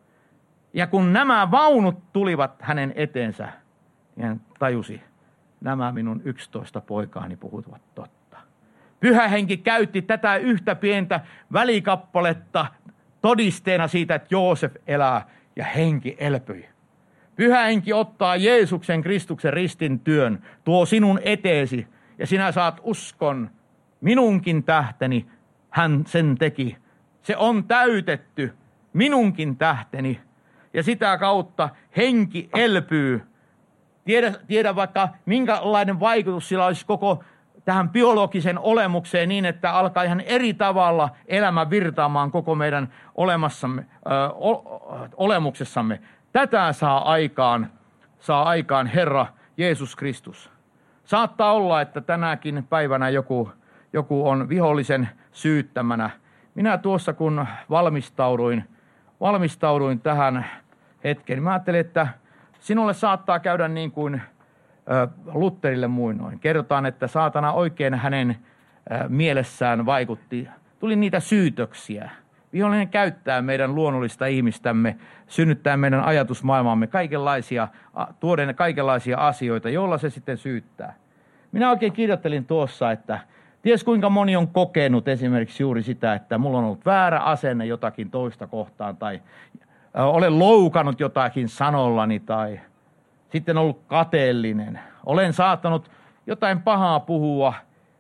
Ja kun nämä vaunut tulivat hänen eteensä, niin hän tajusi, nämä minun yksitoista poikaani puhuvat totta. Pyhä Henki käytti tätä yhtä pientä välikappaletta todisteena siitä, että Joosef elää ja henki elpyi. Pyhä Henki ottaa Jeesuksen Kristuksen ristin työn, tuo sinun eteesi ja sinä saat uskon. Minunkin tähteni hän sen teki. Se on täytetty, minunkin tähteni. Ja sitä kautta henki elpyy. Tiedä, tiedä vaikka minkälainen vaikutus sillä olisi koko tähän biologisen olemukseen niin, että alkaa ihan eri tavalla elämä virtaamaan koko meidän olemassamme, ö, o, olemuksessamme. Tätä saa aikaan, saa aikaan Herra Jeesus Kristus. Saattaa olla, että tänäkin päivänä joku, joku on vihollisen syyttämänä. Minä tuossa kun valmistauduin, valmistauduin tähän hetkeen, niin mä ajattelin, että sinulle saattaa käydä niin kuin Lutherille muinoin. Kerrotaan, että saatana oikein hänen mielessään vaikutti. Tuli niitä syytöksiä. Vihollinen käyttää meidän luonnollista ihmistämme, synnyttää meidän ajatusmaailmaamme kaikenlaisia, tuoden kaikenlaisia asioita, joilla se sitten syyttää. Minä oikein kirjoittelin tuossa, että ties kuinka moni on kokenut esimerkiksi juuri sitä, että mulla on ollut väärä asenne jotakin toista kohtaan tai olen loukannut jotakin sanollani tai sitten ollut kateellinen. Olen saattanut jotain pahaa puhua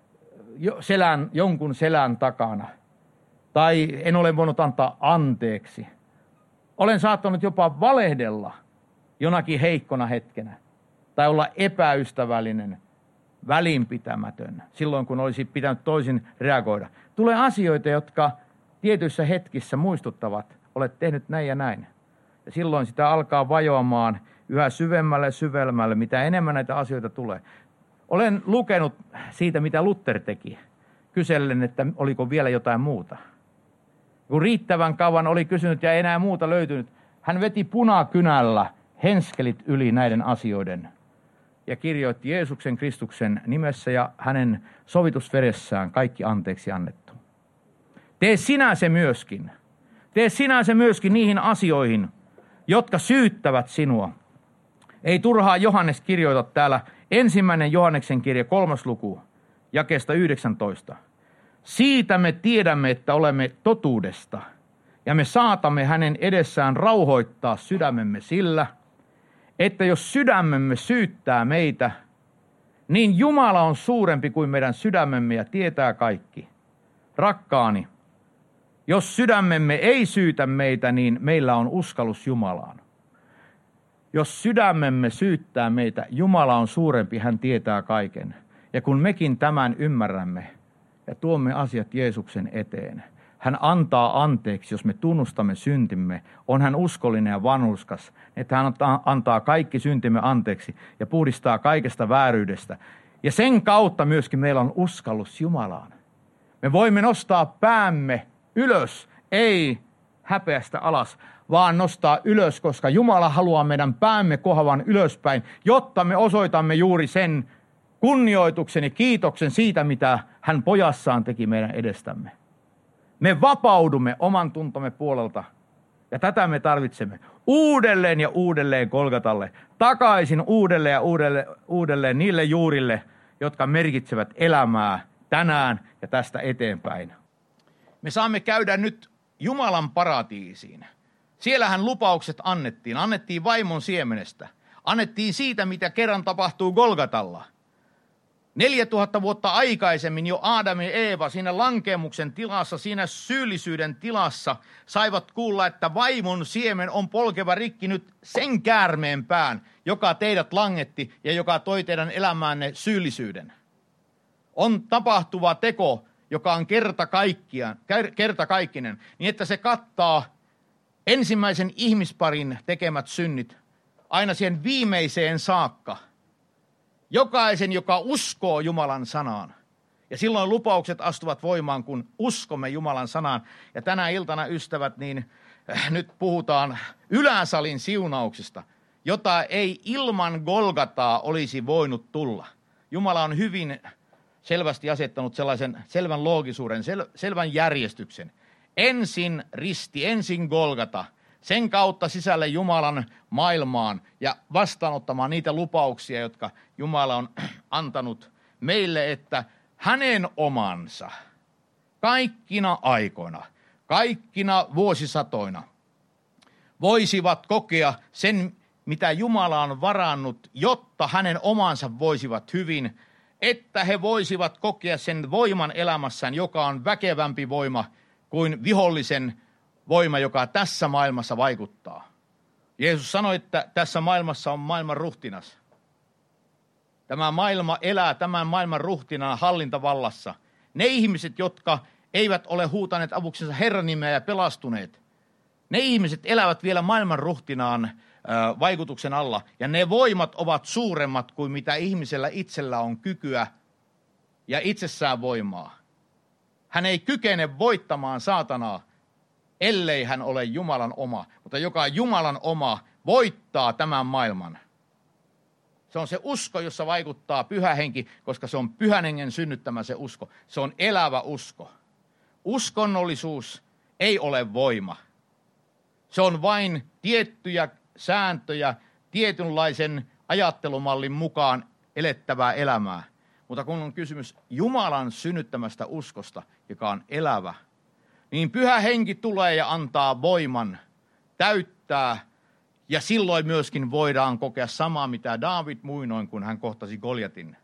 selän, jonkun selän takana. Tai en ole voinut antaa anteeksi. Olen saattanut jopa valehdella jonakin heikkona hetkenä. Tai olla epäystävällinen, välinpitämätön, silloin kun olisi pitänyt toisin reagoida. Tulee asioita, jotka tietyissä hetkissä muistuttavat, olet tehnyt näin ja näin. Ja silloin sitä alkaa vajoamaan yhä syvemmälle ja syvemmälle, mitä enemmän näitä asioita tulee. Olen lukenut siitä, mitä Luther teki, kysellen, että oliko vielä jotain muuta. Kun riittävän kauan oli kysynyt ja ei enää muuta löytynyt, hän veti punakynällä henskelit yli näiden asioiden ja kirjoitti Jeesuksen Kristuksen nimessä ja hänen sovitusveressään kaikki anteeksi annettu. Tee sinä se myöskin. Tee sinä se myöskin niihin asioihin, jotka syyttävät sinua. Ei turhaa Johannes kirjoita täällä ensimmäinen Johanneksen kirja kolmas luku, jakeesta yhdeksäntoista. Siitä me tiedämme, että olemme totuudesta, ja me saatamme hänen edessään rauhoittaa sydämemme sillä, että jos sydämemme syyttää meitä, niin Jumala on suurempi kuin meidän sydämemme ja tietää kaikki. Rakkaani, jos sydämemme ei syytä meitä, niin meillä on uskallus Jumalaan. Jos sydämemme syyttää meitä, Jumala on suurempi, hän tietää kaiken. Ja kun mekin tämän ymmärrämme ja tuomme asiat Jeesuksen eteen, hän antaa anteeksi, jos me tunnustamme syntimme. On hän uskollinen ja vanhurskas, että hän antaa kaikki syntimme anteeksi ja puhdistaa kaikesta vääryydestä. Ja sen kautta myöskin meillä on uskallus Jumalaan. Me voimme nostaa päämme ylös, ei häpeästä alas, vaan nostaa ylös, koska Jumala haluaa meidän päämme kohavan ylöspäin, jotta me osoitamme juuri sen kunnioituksen ja kiitoksen siitä, mitä hän pojassaan teki meidän edestämme. Me vapaudumme oman tuntomme puolelta. Ja tätä me tarvitsemme uudelleen ja uudelleen Golgatalle, takaisin uudelleen ja uudelleen, uudelleen niille juurille, jotka merkitsevät elämää tänään ja tästä eteenpäin. Me saamme käydä nyt Jumalan paratiisiin. Siellähän lupaukset annettiin. Annettiin vaimon siemenestä. Annettiin siitä, mitä kerran tapahtuu Golgatalla. Neljätuhatta vuotta aikaisemmin jo Aadam ja Eeva siinä lankeemuksen tilassa, siinä syyllisyyden tilassa saivat kuulla, että vaimon siemen on polkeva rikki nyt sen käärmeen pään, joka teidät langetti ja joka toi teidän elämäänne syyllisyyden. On tapahtuva teko, joka on kerta, kaikkiaan, kerta kaikkinen, niin että se kattaa ensimmäisen ihmisparin tekemät synnit aina siihen viimeiseen saakka. Jokaisen, joka uskoo Jumalan sanaan. Ja silloin lupaukset astuvat voimaan, kun uskomme Jumalan sanaan. Ja tänä iltana, ystävät, niin äh, nyt puhutaan yläsalin siunauksesta, jota ei ilman Golgataa olisi voinut tulla. Jumala on hyvin selvästi asettanut sellaisen selvän loogisuuden, sel, selvän järjestyksen. Ensin risti, ensin Golgata. Sen kautta sisälle Jumalan maailmaan ja vastaanottamaan niitä lupauksia, jotka Jumala on antanut meille, että hänen omansa kaikkina aikoina, kaikkina vuosisatoina voisivat kokea sen, mitä Jumala on varannut, jotta hänen omansa voisivat hyvin, että he voisivat kokea sen voiman elämässään, joka on väkevämpi voima kuin vihollisen voima, joka tässä maailmassa vaikuttaa. Jeesus sanoi, että tässä maailmassa on maailman ruhtinas. Tämä maailma elää tämän maailman ruhtinaan hallintavallassa. Ne ihmiset, jotka eivät ole huutaneet avuksensa Herran nimeä ja pelastuneet, ne ihmiset elävät vielä maailman ruhtinaan äh, vaikutuksen alla. Ja ne voimat ovat suuremmat kuin mitä ihmisellä itsellä on kykyä ja itsessään voimaa. Hän ei kykene voittamaan saatanaa, ellei hän ole Jumalan oma. Mutta joka Jumalan oma voittaa tämän maailman. Se on se usko, jossa vaikuttaa Pyhä Henki, koska se on Pyhän Hengen synnyttämä se usko. Se on elävä usko. Uskonnollisuus ei ole voima. Se on vain tiettyjä sääntöjä, tietynlaisen ajattelumallin mukaan elettävää elämää. Mutta kun on kysymys Jumalan synnyttämästä uskosta, joka on elävä, niin Pyhä Henki tulee ja antaa voiman, täyttää, ja silloin myöskin voidaan kokea samaa, mitä Daavid muinoin, kun hän kohtasi Goljatin.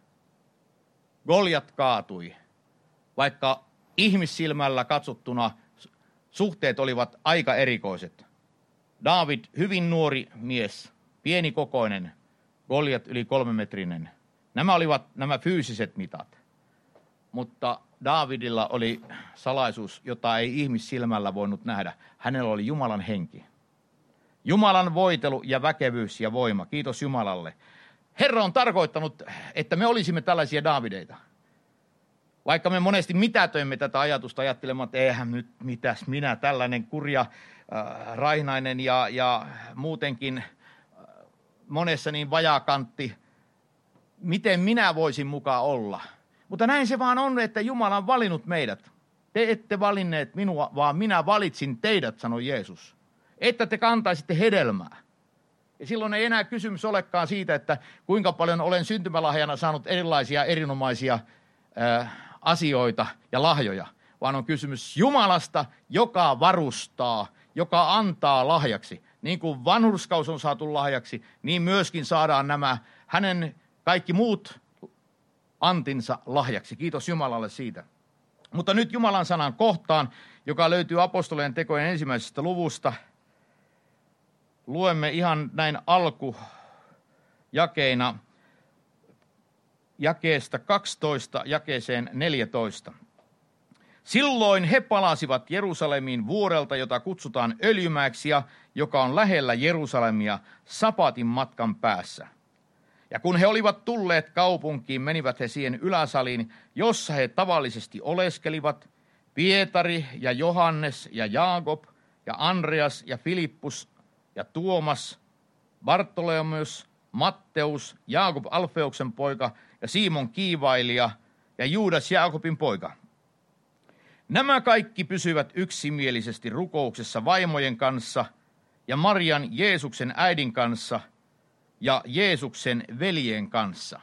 Goljat kaatui, vaikka ihmissilmällä katsottuna suhteet olivat aika erikoiset. Daavid, hyvin nuori mies, pienikokoinen, Goljat yli kolmemetrinen. Nämä olivat nämä fyysiset mitat, mutta Daavidilla oli salaisuus, jota ei ihmissilmällä voinut nähdä. Hänellä oli Jumalan henki. Jumalan voitelu ja väkevyys ja voima. Kiitos Jumalalle. Herra on tarkoittanut, että me olisimme tällaisia Daavideita. Vaikka me monesti mitätöimme tätä ajatusta ajattelemaan, että eihän nyt mitäs minä, tällainen kurja, äh, raihnainen ja, ja muutenkin äh, monessa niin vajakantti, miten minä voisin mukaan olla. Mutta näin se vaan on, että Jumala on valinnut meidät. Te ette valinneet minua, vaan minä valitsin teidät, sanoi Jeesus. Että te kantaisitte hedelmää. Ja silloin ei enää kysymys olekaan siitä, että kuinka paljon olen syntymälahjana saanut erilaisia erinomaisia äh, asioita ja lahjoja, vaan on kysymys Jumalasta, joka varustaa, joka antaa lahjaksi. Niin kuin vanhurskaus on saatu lahjaksi, niin myöskin saadaan nämä hänen kaikki muut antinsa lahjaksi. Kiitos Jumalalle siitä. Mutta nyt Jumalan sanan kohtaan, joka löytyy apostolien tekojen ensimmäisestä luvusta. Luemme ihan näin alkujakeina jakeesta kaksitoista jakeeseen neljätoista. Silloin he palasivat Jerusalemiin vuorelta, jota kutsutaan Öljymäeksi, joka on lähellä Jerusalemia sapatin matkan päässä. Ja kun he olivat tulleet kaupunkiin, menivät he siihen yläsaliin, jossa he tavallisesti oleskelivat, Pietari ja Johannes ja Jaakob ja Andreas ja Filippus ja Tuomas, Bartolomeus, Matteus, Jaakob Alfeuksen poika ja Simon kiivailija ja Juudas Jaakobin poika. Nämä kaikki pysyvät yksimielisesti rukouksessa vaimojen kanssa ja Marian Jeesuksen äidin kanssa ja Jeesuksen veljen kanssa.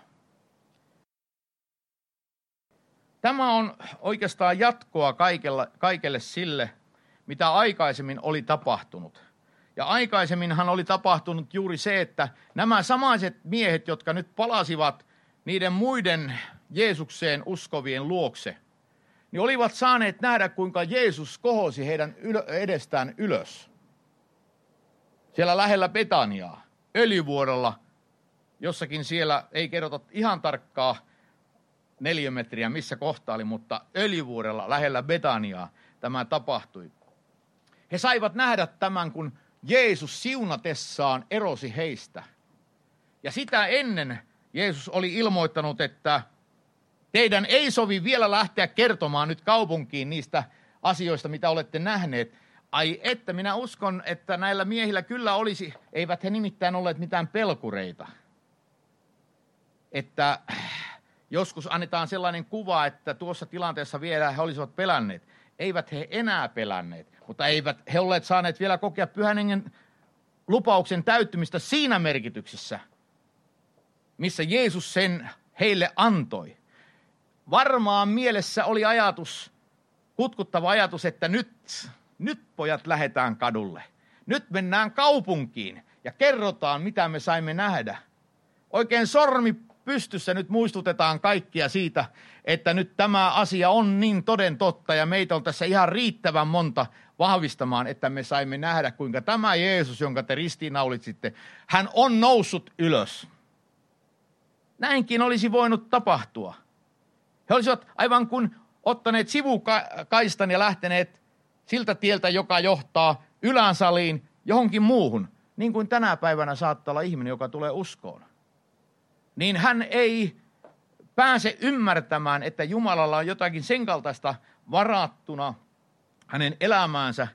Tämä on oikeastaan jatkoa kaikelle, kaikelle sille, mitä aikaisemmin oli tapahtunut. Ja aikaisemminhan oli tapahtunut juuri se, että nämä samaiset miehet, jotka nyt palasivat niiden muiden Jeesukseen uskovien luokse, niin olivat saaneet nähdä, kuinka Jeesus kohosi heidän edestään ylös. Siellä lähellä Betaniaa, Öljyvuorella, jossakin siellä ei kerrota ihan tarkkaa neliömetriä, missä kohta oli, mutta Öljyvuorella lähellä Betaniaa tämä tapahtui. He saivat nähdä tämän, kun Jeesus siunatessaan erosi heistä. Ja sitä ennen Jeesus oli ilmoittanut, että teidän ei sovi vielä lähteä kertomaan nyt kaupunkiin niistä asioista, mitä olette nähneet. Ai että, minä uskon, että näillä miehillä kyllä olisi, eivät he nimittäin olleet mitään pelkureita. Että joskus annetaan sellainen kuva, että tuossa tilanteessa vielä he olisivat pelänneet. Eivät he enää pelänneet, mutta eivät he olleet saaneet vielä kokea Pyhän Hengen lupauksen täyttymistä siinä merkityksessä, missä Jeesus sen heille antoi. Varmaan mielessä oli ajatus, kutkuttava ajatus, että nyt, nyt pojat lähdetään kadulle. Nyt mennään kaupunkiin ja kerrotaan, mitä me saimme nähdä. Oikein sormi pystyssä nyt muistutetaan kaikkia siitä, että nyt tämä asia on niin toden totta ja meitä on tässä ihan riittävän monta vahvistamaan, että me saimme nähdä, kuinka tämä Jeesus, jonka te ristiinnaulitsitte, hän on noussut ylös. Näinkin olisi voinut tapahtua. He olisivat aivan kuin ottaneet sivukaistan ja lähteneet siltä tieltä, joka johtaa ylänsaliin johonkin muuhun, niin kuin tänä päivänä saattaa olla ihminen, joka tulee uskoon. Niin hän ei pääse ymmärtämään, että Jumalalla on jotakin sen kaltaista varattuna hänen elämäänsä,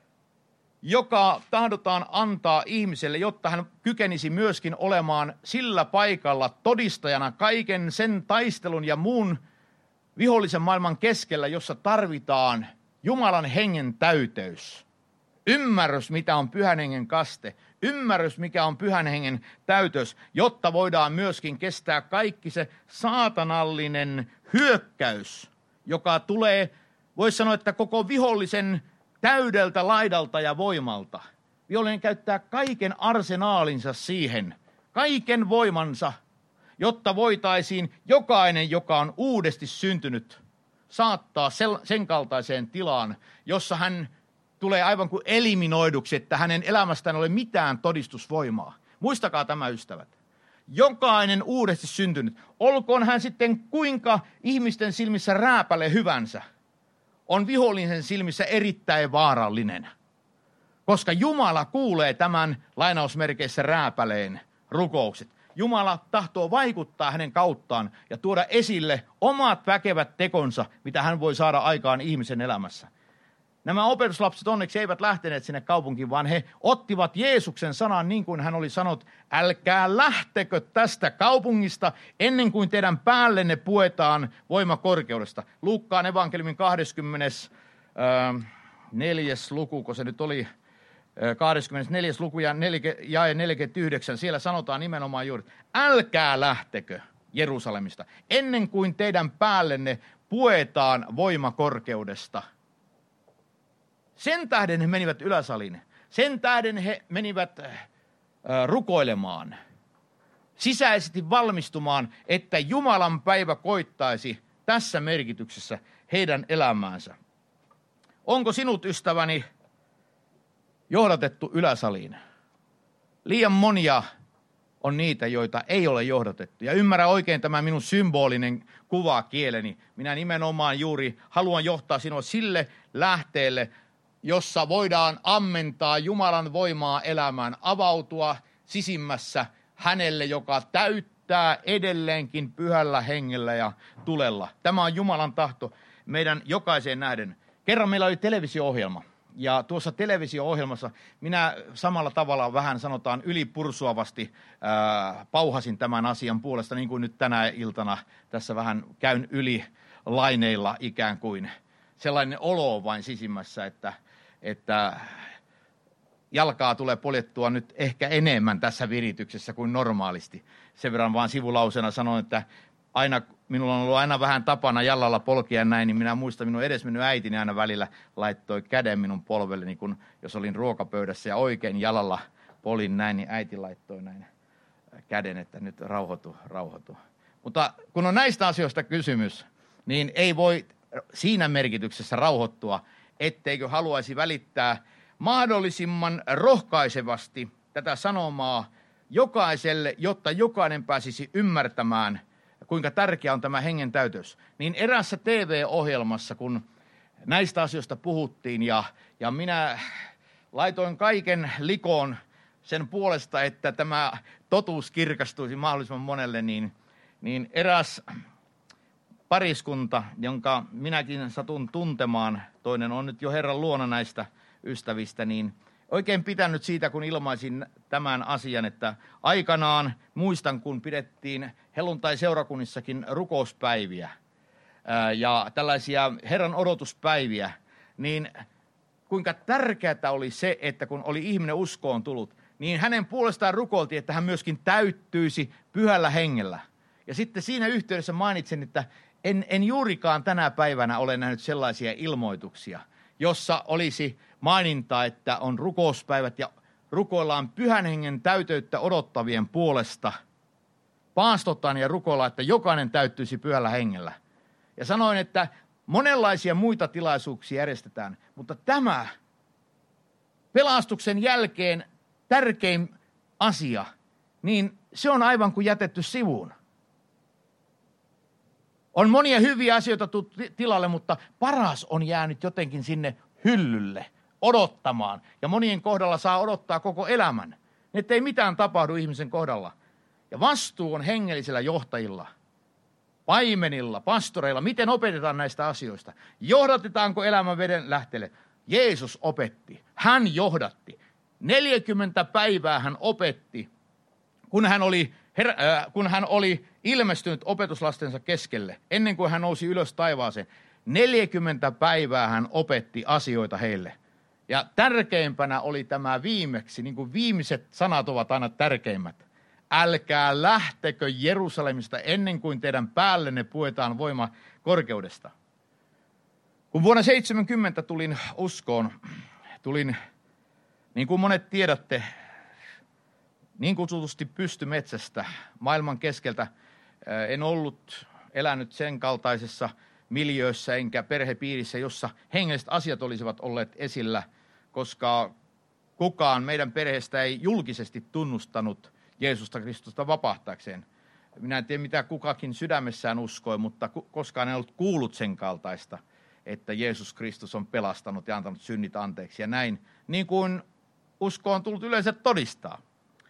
joka tahdotaan antaa ihmiselle, jotta hän kykenisi myöskin olemaan sillä paikalla todistajana kaiken sen taistelun ja muun vihollisen maailman keskellä, jossa tarvitaan Jumalan hengen täyteys. Ymmärrys, mitä on Pyhän Hengen kaste. Ymmärrys, mikä on Pyhän Hengen täytös, jotta voidaan myöskin kestää kaikki se saatanallinen hyökkäys, joka tulee, voisi sanoa, että koko vihollisen täydeltä laidalta ja voimalta. Vihollinen käyttää kaiken arsenaalinsa siihen, kaiken voimansa, jotta voitaisiin jokainen, joka on uudesti syntynyt, saattaa sen kaltaiseen tilaan, jossa hän tulee aivan kuin eliminoiduksi, että hänen elämästään ei ole mitään todistusvoimaa. Muistakaa tämä, ystävät. Jokainen uudesti syntynyt, olkoon hän sitten kuinka ihmisten silmissä rääpäle hyvänsä, on vihollisen silmissä erittäin vaarallinen. Koska Jumala kuulee tämän lainausmerkeissä rääpäleen rukoukset. Jumala tahtoo vaikuttaa hänen kauttaan ja tuoda esille omat väkevät tekonsa, mitä hän voi saada aikaan ihmisen elämässä. Nämä opetuslapset onneksi eivät lähteneet sinne kaupunkiin, vaan he ottivat Jeesuksen sanan niin kuin hän oli sanonut, älkää lähtekö tästä kaupungista ennen kuin teidän päällenne puetaan voima korkeudesta. Luukkaan evankeliumin kaksikymmentäneljäs luku, kun se nyt oli kaksikymmentäneljäs luku ja jae neljäkymmentäyhdeksän, siellä sanotaan nimenomaan juuri, älkää lähtekö Jerusalemista ennen kuin teidän päällenne puetaan voima korkeudesta. Sen tähden he menivät yläsaliin. Sen tähden he menivät äh, rukoilemaan, sisäisesti valmistumaan, että Jumalan päivä koittaisi tässä merkityksessä heidän elämäänsä. Onko sinut, ystäväni, johdatettu yläsaliin? Liian monia on niitä, joita ei ole johdatettu. Ja ymmärrä oikein tämä minun symbolinen kuvakieleni. Minä nimenomaan juuri haluan johtaa sinua sille lähteelle, jossa voidaan ammentaa Jumalan voimaa elämään, avautua sisimmässä hänelle, joka täyttää edelleenkin pyhällä hengellä ja tulella. Tämä on Jumalan tahto meidän jokaiseen nähden. Kerran meillä oli televisio-ohjelma, ja tuossa televisio-ohjelmassa minä samalla tavalla vähän sanotaan ylipursuavasti ää, pauhasin tämän asian puolesta, niin kuin nyt tänä iltana tässä vähän käyn yli laineilla ikään kuin. sellainen olo vain sisimmässä, että, että jalkaa tulee poljettua nyt ehkä enemmän tässä virityksessä kuin normaalisti. Sen verran vaan sivulausena sanon, että aina, minulla on ollut aina vähän tapana jallalla polkia näin, niin minä muistan, minun edesmennyt äitini aina välillä laittoi käden minun polvelle, kun jos olin ruokapöydässä ja oikein jalalla polin näin, niin äiti laittoi näin käden, että nyt rauhoitu, rauhoitu. Mutta kun on näistä asioista kysymys, niin ei voi siinä merkityksessä rauhoittua, etteikö haluaisi välittää mahdollisimman rohkaisevasti tätä sanomaa jokaiselle, jotta jokainen pääsisi ymmärtämään, kuinka tärkeä on tämä hengen täytös. Niin erässä T V-ohjelmassa, kun näistä asioista puhuttiin ja, ja minä laitoin kaiken likoon sen puolesta, että tämä totuus kirkastuisi mahdollisimman monelle, niin, niin eräs pariskunta, jonka minäkin satun tuntemaan, toinen on nyt jo Herran luona näistä ystävistä, niin oikein pitänyt siitä, kun ilmaisin tämän asian, että aikanaan muistan, kun pidettiin helluntai-seurakunnissakin rukouspäiviä ja tällaisia Herran odotuspäiviä, niin kuinka tärkeää oli se, että kun oli ihminen uskoon tullut, niin hänen puolestaan rukoiltiin, että hän myöskin täyttyisi pyhällä hengellä. Ja sitten siinä yhteydessä mainitsin, että en, en juurikaan tänä päivänä ole nähnyt sellaisia ilmoituksia, jossa olisi maininta, että on rukouspäivät ja rukoillaan pyhän hengen täyteyttä odottavien puolesta. Paastotaan ja rukoillaan, että jokainen täyttyisi pyhällä hengellä. Ja sanoin, että monenlaisia muita tilaisuuksia järjestetään, mutta tämä pelastuksen jälkeen tärkein asia, niin se on aivan kuin jätetty sivuun. On monia hyviä asioita tullut tilalle, mutta paras on jäänyt jotenkin sinne hyllylle odottamaan. Ja monien kohdalla saa odottaa koko elämän, että ei mitään tapahdu ihmisen kohdalla. Ja vastuu on hengellisillä johtajilla, paimenilla, pastoreilla. Miten opetetaan näistä asioista? Johdatetaanko elämän veden lähteelle? Jeesus opetti. Hän johdatti. neljäkymmentä päivää hän opetti, kun hän oli, her- äh, kun hän oli ilmestynyt opetuslastensa keskelle, ennen kuin hän nousi ylös taivaaseen. neljäkymmentä päivää hän opetti asioita heille. Ja tärkeimpänä oli tämä viimeksi, niin kuin viimeiset sanat ovat aina tärkeimmät. Älkää lähtekö Jerusalemista ennen kuin teidän päällenne puetaan voima korkeudesta. Kun vuonna seitsemänkymmentä tulin uskoon, tulin, niin kuin monet tiedätte, niin kutsutusti pystymetsästä, maailman keskeltä. En ollut elänyt sen kaltaisessa miljöössä enkä perhepiirissä, jossa hengelliset asiat olisivat olleet esillä, koska kukaan meidän perheestä ei julkisesti tunnustanut Jeesusta Kristusta vapahtakseen. Minä en tiedä, mitä kukakin sydämessään uskoi, mutta koskaan en ollut kuullut sen kaltaista, että Jeesus Kristus on pelastanut ja antanut synnit anteeksi. Ja näin, niin kuin usko on tullut yleensä todistaa.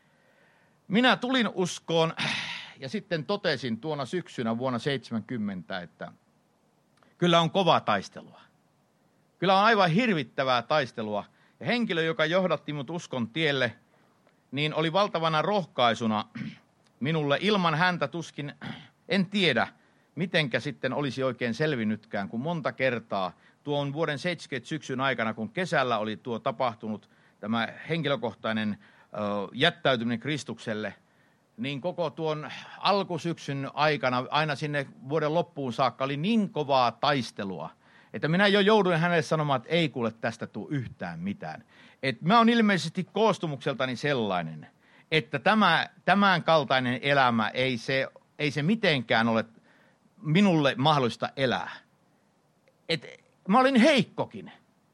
Minä tulin uskoon ja sitten totesin tuona syksynä vuonna seitsemänkymmentä, että kyllä on kovaa taistelua. Kyllä on aivan hirvittävää taistelua. Ja henkilö, joka johdatti minut uskon tielle, niin oli valtavana rohkaisuna minulle. Ilman häntä tuskin, en tiedä, mitenkä sitten olisi oikein selvinnytkään, kun monta kertaa tuon vuoden seitsemänkymmentä syksyn aikana, kun kesällä oli tuo tapahtunut tämä henkilökohtainen ö, jättäytyminen Kristukselle, niin koko tuon alkusyksyn aikana, aina sinne vuoden loppuun saakka, oli niin kovaa taistelua, että minä jo jouduin hänelle sanomaan, että ei kuule tästä tule yhtään mitään. Että mä oon ilmeisesti koostumukseltani sellainen, että tämä, tämän kaltainen elämä ei se, ei se mitenkään ole minulle mahdollista elää. Et mä olin heikkokin.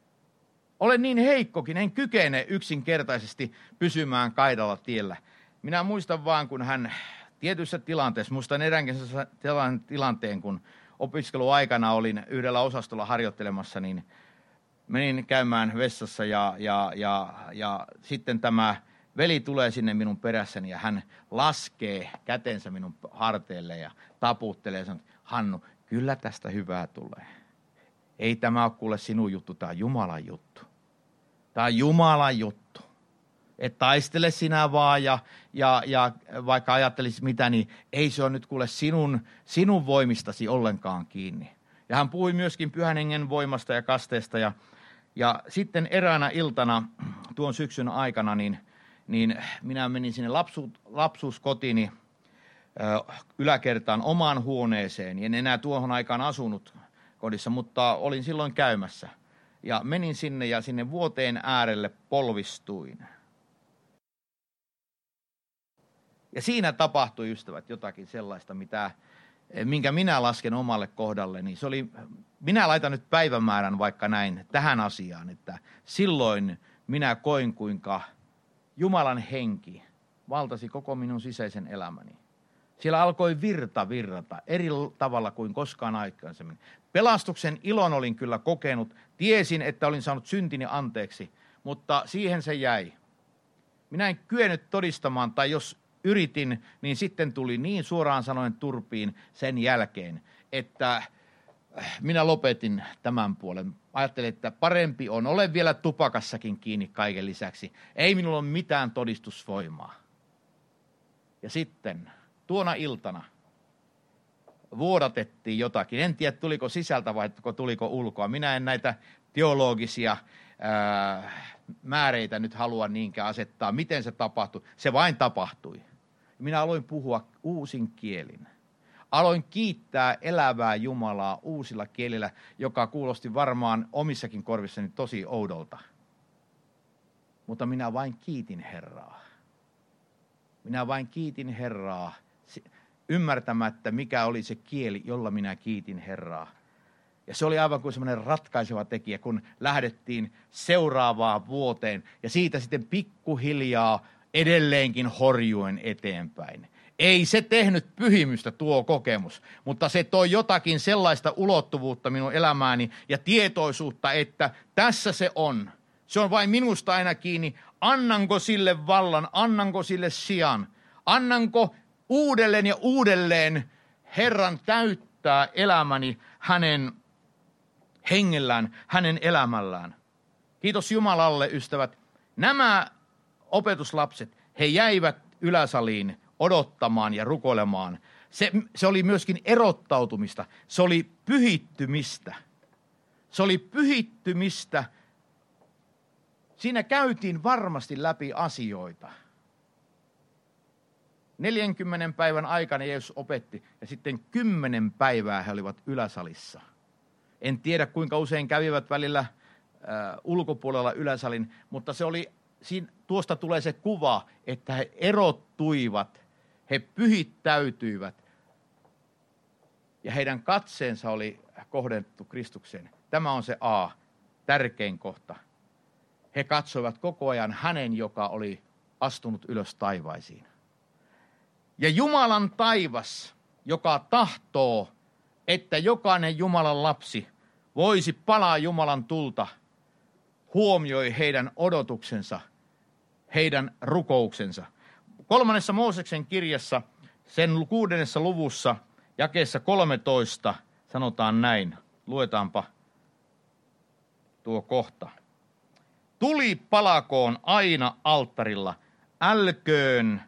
Olen niin heikkokin, en kykene yksinkertaisesti pysymään kaidalla tiellä. Minä muistan vaan, kun hän tietyissä tilanteissa, muistan eräänkin sellainen tilanteen, kun opiskeluaikana olin yhdellä osastolla harjoittelemassa, niin menin käymään vessassa ja, ja, ja, ja sitten tämä veli tulee sinne minun perässäni ja hän laskee kätensä minun harteille ja taputtelee ja sanoo, Hannu, kyllä tästä hyvää tulee. Ei tämä ole kuule sinun juttu, tämä on Jumalan juttu. Tämä on Jumalan juttu. Et taistele sinä vaan ja, ja, ja vaikka ajattelisit mitä, niin ei se ole nyt kuule sinun, sinun voimistasi ollenkaan kiinni. Ja hän puhui myöskin Pyhän Hengen voimasta ja kasteesta. Ja, ja sitten eräänä iltana tuon syksyn aikana, niin, niin minä menin sinne lapsu, lapsuuskotiini ö, yläkertaan omaan huoneeseen. En enää tuohon aikaan asunut kodissa, mutta olin silloin käymässä. Ja menin sinne ja sinne vuoteen äärelle polvistuin. Ja siinä tapahtui, ystävät, jotakin sellaista, mitä, minkä minä lasken omalle kohdalleni. Se oli, minä laitan nyt päivämäärän vaikka näin tähän asiaan, että silloin minä koin, kuinka Jumalan henki valtasi koko minun sisäisen elämäni. Siellä alkoi virta virrata eri tavalla kuin koskaan aikaisemmin. Pelastuksen ilon olin kyllä kokenut. Tiesin, että olin saanut syntini anteeksi, mutta siihen se jäi. Minä en kyennyt todistamaan, tai jos yritin, niin sitten tuli niin suoraan sanoen turpiin sen jälkeen, että minä lopetin tämän puolen. Ajattelin, että parempi on. Olen vielä tupakassakin kiinni kaiken lisäksi. Ei minulla ole mitään todistusvoimaa. Ja sitten tuona iltana vuodatettiin jotakin. En tiedä, tuliko sisältä vai tuliko ulkoa. Minä en näitä teologisia ää, määreitä nyt halua niinkään asettaa. Miten se tapahtui? Se vain tapahtui. Minä aloin puhua uusin kielin. Aloin kiittää elävää Jumalaa uusilla kielillä, joka kuulosti varmaan omissakin korvissani tosi oudolta. Mutta minä vain kiitin Herraa. Minä vain kiitin Herraa, ymmärtämättä mikä oli se kieli, jolla minä kiitin Herraa. Ja se oli aivan kuin semmoinen ratkaiseva tekijä, kun lähdettiin seuraavaan vuoteen ja siitä sitten pikkuhiljaa edelleenkin horjuen eteenpäin. Ei se tehnyt pyhimystä tuo kokemus, mutta se toi jotakin sellaista ulottuvuutta minun elämääni ja tietoisuutta, että tässä se on. Se on vain minusta aina kiinni. Annanko sille vallan, annanko sille sijan, annanko uudelleen ja uudelleen Herran täyttää elämäni hänen hengellään, hänen elämällään. Kiitos Jumalalle, ystävät. Nämä opetuslapset, he jäivät yläsaliin odottamaan ja rukoilemaan. Se, se oli myöskin erottautumista, se oli pyhittymistä. Se oli pyhittymistä. Siinä käytiin varmasti läpi asioita. neljänkymmenen päivän aikana Jeesus opetti ja sitten kymmenen päivää he olivat yläsalissa. En tiedä kuinka usein kävivät välillä äh, ulkopuolella yläsalin, mutta se oli, siinä, tuosta tulee se kuva, että he erottuivat, he pyhittäytyivät ja heidän katseensa oli kohdennettu Kristukseen. Tämä on se A, tärkein kohta. He katsoivat koko ajan hänen, joka oli astunut ylös taivaisiin. Ja Jumalan taivas, joka tahtoo, että jokainen Jumalan lapsi voisi palaa Jumalan tulta, huomioi heidän odotuksensa, heidän rukouksensa. Kolmannessa Mooseksen kirjassa, sen kuudennessa luvussa, jakeessa kolmetoista, sanotaan näin. Luetaanpa tuo kohta. Tuli palakoon aina alttarilla, älköön,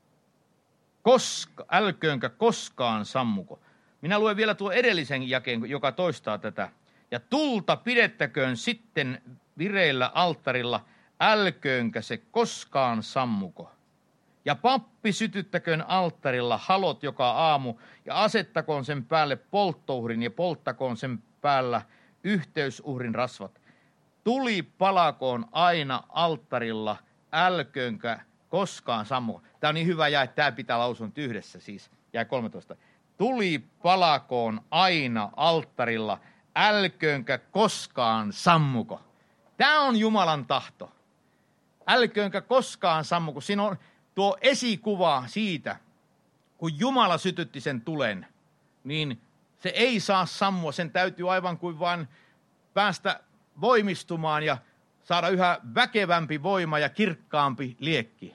koska, älköönkä koskaan sammuko. Minä luen vielä tuo edellisen jakeen, joka toistaa tätä. Ja tulta pidettäköön sitten vireillä alttarilla, älköönkä se koskaan sammuko. Ja pappi sytyttäköön alttarilla halot joka aamu, ja asettakoon sen päälle polttouhrin ja polttakoon sen päällä yhteysuhrin rasvat. Tuli palakoon aina alttarilla, älköönkä koskaan sammuko. Tämä on niin hyvä jae, että tämä pitää lausua nyt yhdessä, siis jäi kolmetoista. Tuli palakoon aina alttarilla, älköönkä koskaan sammuko. Tämä on Jumalan tahto. Älköönkä koskaan sammuko. Siinä on tuo esikuva siitä, kun Jumala sytytti sen tulen, niin se ei saa sammua. Sen täytyy aivan kuin vain päästä voimistumaan ja saada yhä väkevämpi voima ja kirkkaampi liekki.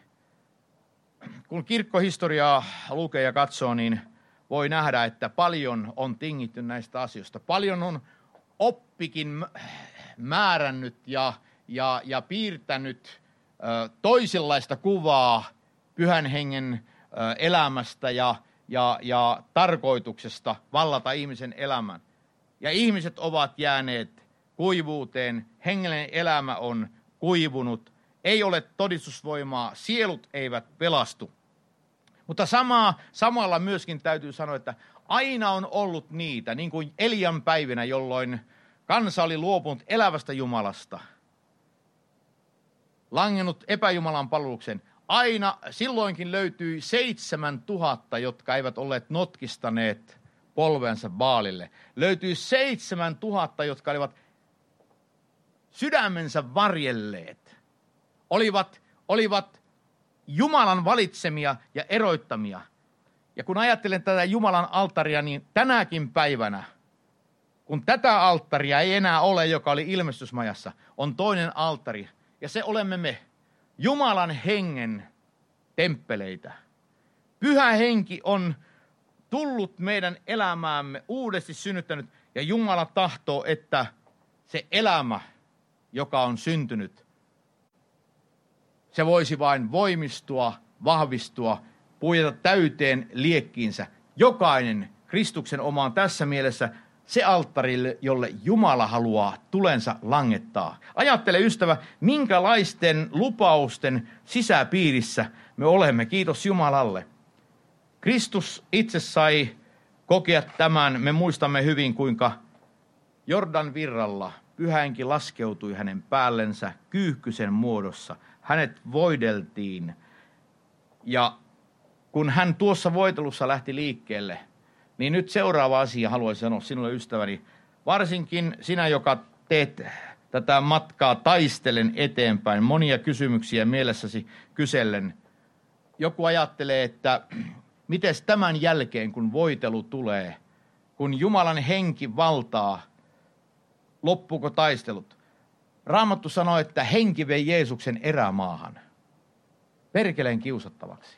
Kun kirkkohistoriaa lukee ja katsoo, niin voi nähdä, että paljon on tingitty näistä asioista. Paljon on oppikin määrännyt ja, ja, ja piirtänyt ö, toisenlaista kuvaa Pyhän Hengen ö, elämästä ja, ja, ja tarkoituksesta vallata ihmisen elämän. ja ihmiset ovat jääneet kuivuuteen, hengellinen elämä on kuivunut, ei ole todistusvoimaa, sielut eivät pelastu. Mutta samaa, samalla myöskin täytyy sanoa, että aina on ollut niitä, niin kuin Elian päivinä, jolloin kansa oli luopunut elävästä Jumalasta, langennut epäjumalan palveluksen. Aina silloinkin löytyi seitsemän tuhatta, jotka eivät olleet notkistaneet polvensa Baalille. Löytyi seitsemän tuhatta, jotka olivat sydämensä varjelleet. Olivat, olivat Jumalan valitsemia ja eroittamia. Ja kun ajattelen tätä Jumalan alttaria, niin tänäkin päivänä, kun tätä alttaria ei enää ole, joka oli ilmestysmajassa, on toinen alttari. Ja se olemme me, Jumalan hengen temppeleitä. Pyhä henki on tullut meidän elämäämme, uudesti synnyttänyt. Ja Jumala tahtoo, että se elämä, joka on syntynyt, se voisi vain voimistua, vahvistua, puijata täyteen liekkiinsä. Jokainen Kristuksen oma on tässä mielessä se alttarille, jolle Jumala haluaa tulensa langettaa. Ajattele, ystävä, minkälaisten lupausten sisäpiirissä me olemme. Kiitos Jumalalle. Kristus itse sai kokea tämän. Me muistamme hyvin, kuinka Jordan virralla Pyhä Henki laskeutui hänen päällensä kyyhkysen muodossa. Hänet voideltiin. Ja kun hän tuossa voitelussa lähti liikkeelle, niin nyt seuraava asia haluaisin sanoa sinulle, ystäväni. Varsinkin sinä, joka teet tätä matkaa taistelen eteenpäin, monia kysymyksiä mielessäsi kysellen. Joku ajattelee, että miten tämän jälkeen, kun voitelu tulee, kun Jumalan henki valtaa, loppuuko taistelut? Raamattu sanoo, että henki vei Jeesuksen erämaahan, perkeleen kiusattavaksi.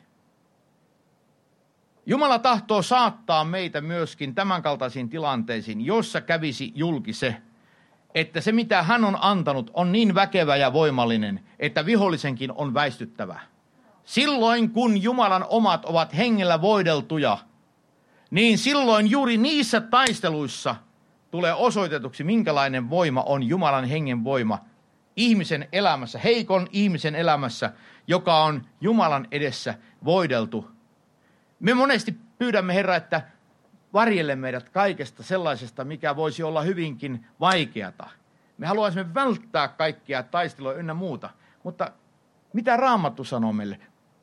Jumala tahtoo saattaa meitä myöskin tämänkaltaisiin tilanteisiin, jossa kävisi julki se, että se mitä hän on antanut on niin väkevä ja voimallinen, että vihollisenkin on väistyttävä. Silloin kun Jumalan omat ovat hengellä voideltuja, niin silloin juuri niissä taisteluissa tulee osoitetuksi, minkälainen voima on Jumalan hengen voima ihmisen elämässä, heikon ihmisen elämässä, joka on Jumalan edessä voideltu. Me monesti pyydämme, Herra, että varjelle meidät kaikesta sellaisesta, mikä voisi olla hyvinkin vaikeata. Me haluaisimme välttää kaikkia taistelua ynnä muuta, mutta mitä Raamattu sanoo meille?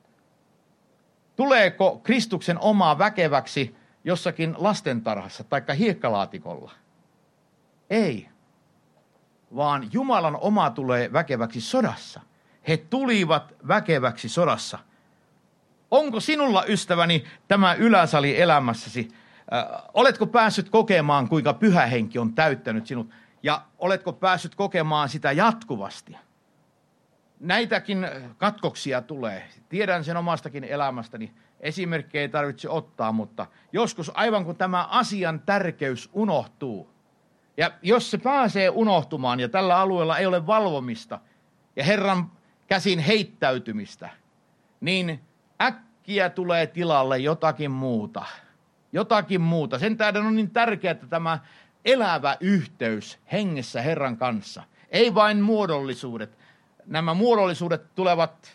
Tuleeko Kristuksen oma väkeväksi jossakin lastentarhassa tai hiekkalaatikolla? Ei, vaan Jumalan oma tulee väkeväksi sodassa. He tulivat väkeväksi sodassa. Onko sinulla, ystäväni, tämä yläsali elämässäsi? Äh, oletko päässyt kokemaan, kuinka Pyhä Henki on täyttänyt sinut? Ja oletko päässyt kokemaan sitä jatkuvasti? Näitäkin katkoksia tulee. Tiedän sen omastakin elämästäni. Esimerkkejä ei tarvitse ottaa, mutta joskus aivan kun tämä asian tärkeys unohtuu. Ja jos se pääsee unohtumaan ja tällä alueella ei ole valvomista ja Herran käsin heittäytymistä, niin äkkiä tulee tilalle jotakin muuta. Jotakin muuta. Sen tähden on niin tärkeää, että tämä elävä yhteys hengessä Herran kanssa. Ei vain muodollisuudet. Nämä muodollisuudet tulevat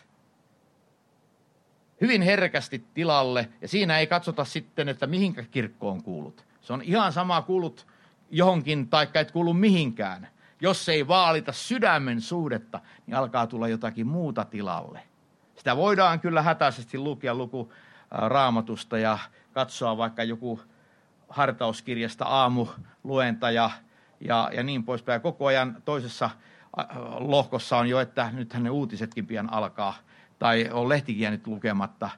hyvin herkästi tilalle ja siinä ei katsota sitten, että mihinkä kirkkoon kuulut. Se on ihan sama, kuulut johonkin taikka et kuulu mihinkään. Jos ei vaalita sydämen suhdetta, niin alkaa tulla jotakin muuta tilalle. Sitä voidaan kyllä hätäisesti lukea luku Raamatusta ja katsoa vaikka joku hartauskirjasta aamuluenta ja, ja, ja niin poispäin. Koko ajan toisessa lohkossa on jo, että nythän ne uutisetkin pian alkaa, tai on lehtikin jäänyt lukematta.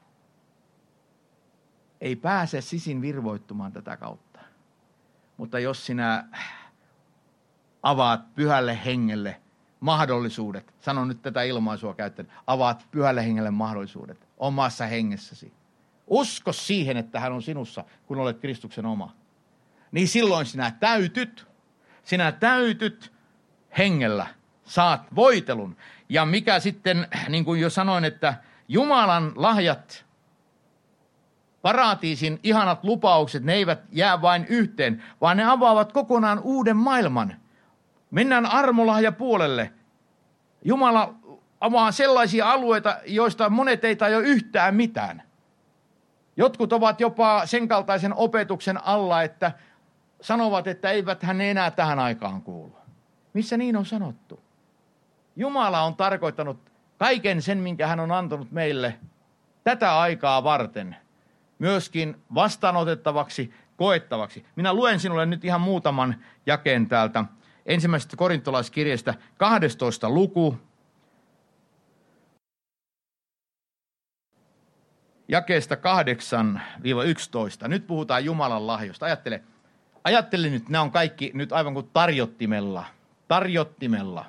Ei pääse sisin virvoittumaan tätä kautta. Mutta jos sinä avaat Pyhälle Hengelle mahdollisuudet, sanon nyt tätä ilmaisua käyttäen, avaat Pyhälle Hengelle mahdollisuudet omassa hengessäsi. Usko siihen, että hän on sinussa, kun olet Kristuksen oma. Niin silloin sinä täytyt, sinä täytyt hengellä, saat voitelun. Ja mikä sitten, niin kuin jo sanoin, että Jumalan lahjat Paratiisin ihanat lupaukset, ne eivät jää vain yhteen, vaan ne avaavat kokonaan uuden maailman. Mennään armolahja puolelle. Jumala avaa sellaisia alueita, joista monet ei tajua yhtään mitään. Jotkut ovat jopa sen kaltaisen opetuksen alla, että sanovat, että eivät hän enää tähän aikaan kuulu. Missä niin on sanottu? Jumala on tarkoittanut kaiken sen, minkä hän on antanut meille tätä aikaa varten, myöskin vastaanotettavaksi, koettavaksi. Minä luen sinulle nyt ihan muutaman jakeen täältä ensimmäisestä korintolaiskirjeestä, kahdestoista luku, jakeesta kahdeksan yksitoista. Nyt puhutaan Jumalan lahjoista. Ajattele, ajattele nyt, nämä on kaikki nyt aivan kuin tarjottimella. Tarjottimella.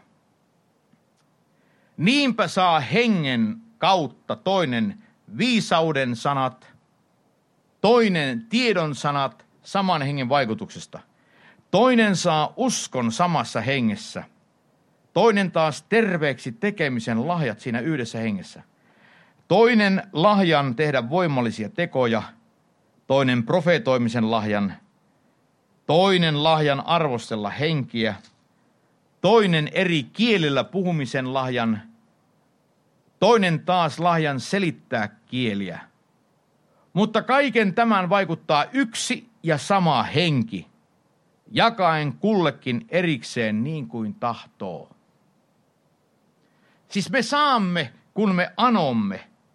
Niinpä saa hengen kautta toinen viisauden sanat, toinen tiedon sanat saman hengen vaikutuksesta. Toinen saa uskon samassa hengessä. Toinen taas terveeksi tekemisen lahjat siinä yhdessä hengessä. Toinen lahjan tehdä voimallisia tekoja, toinen profeetoimisen lahjan, toinen lahjan arvostella henkiä, toinen eri kielillä puhumisen lahjan, toinen taas lahjan selittää kieliä. Mutta kaiken tämän vaikuttaa yksi ja sama henki, jakaen kullekin erikseen niin kuin tahtoo. Siis me saamme, kun me anomme.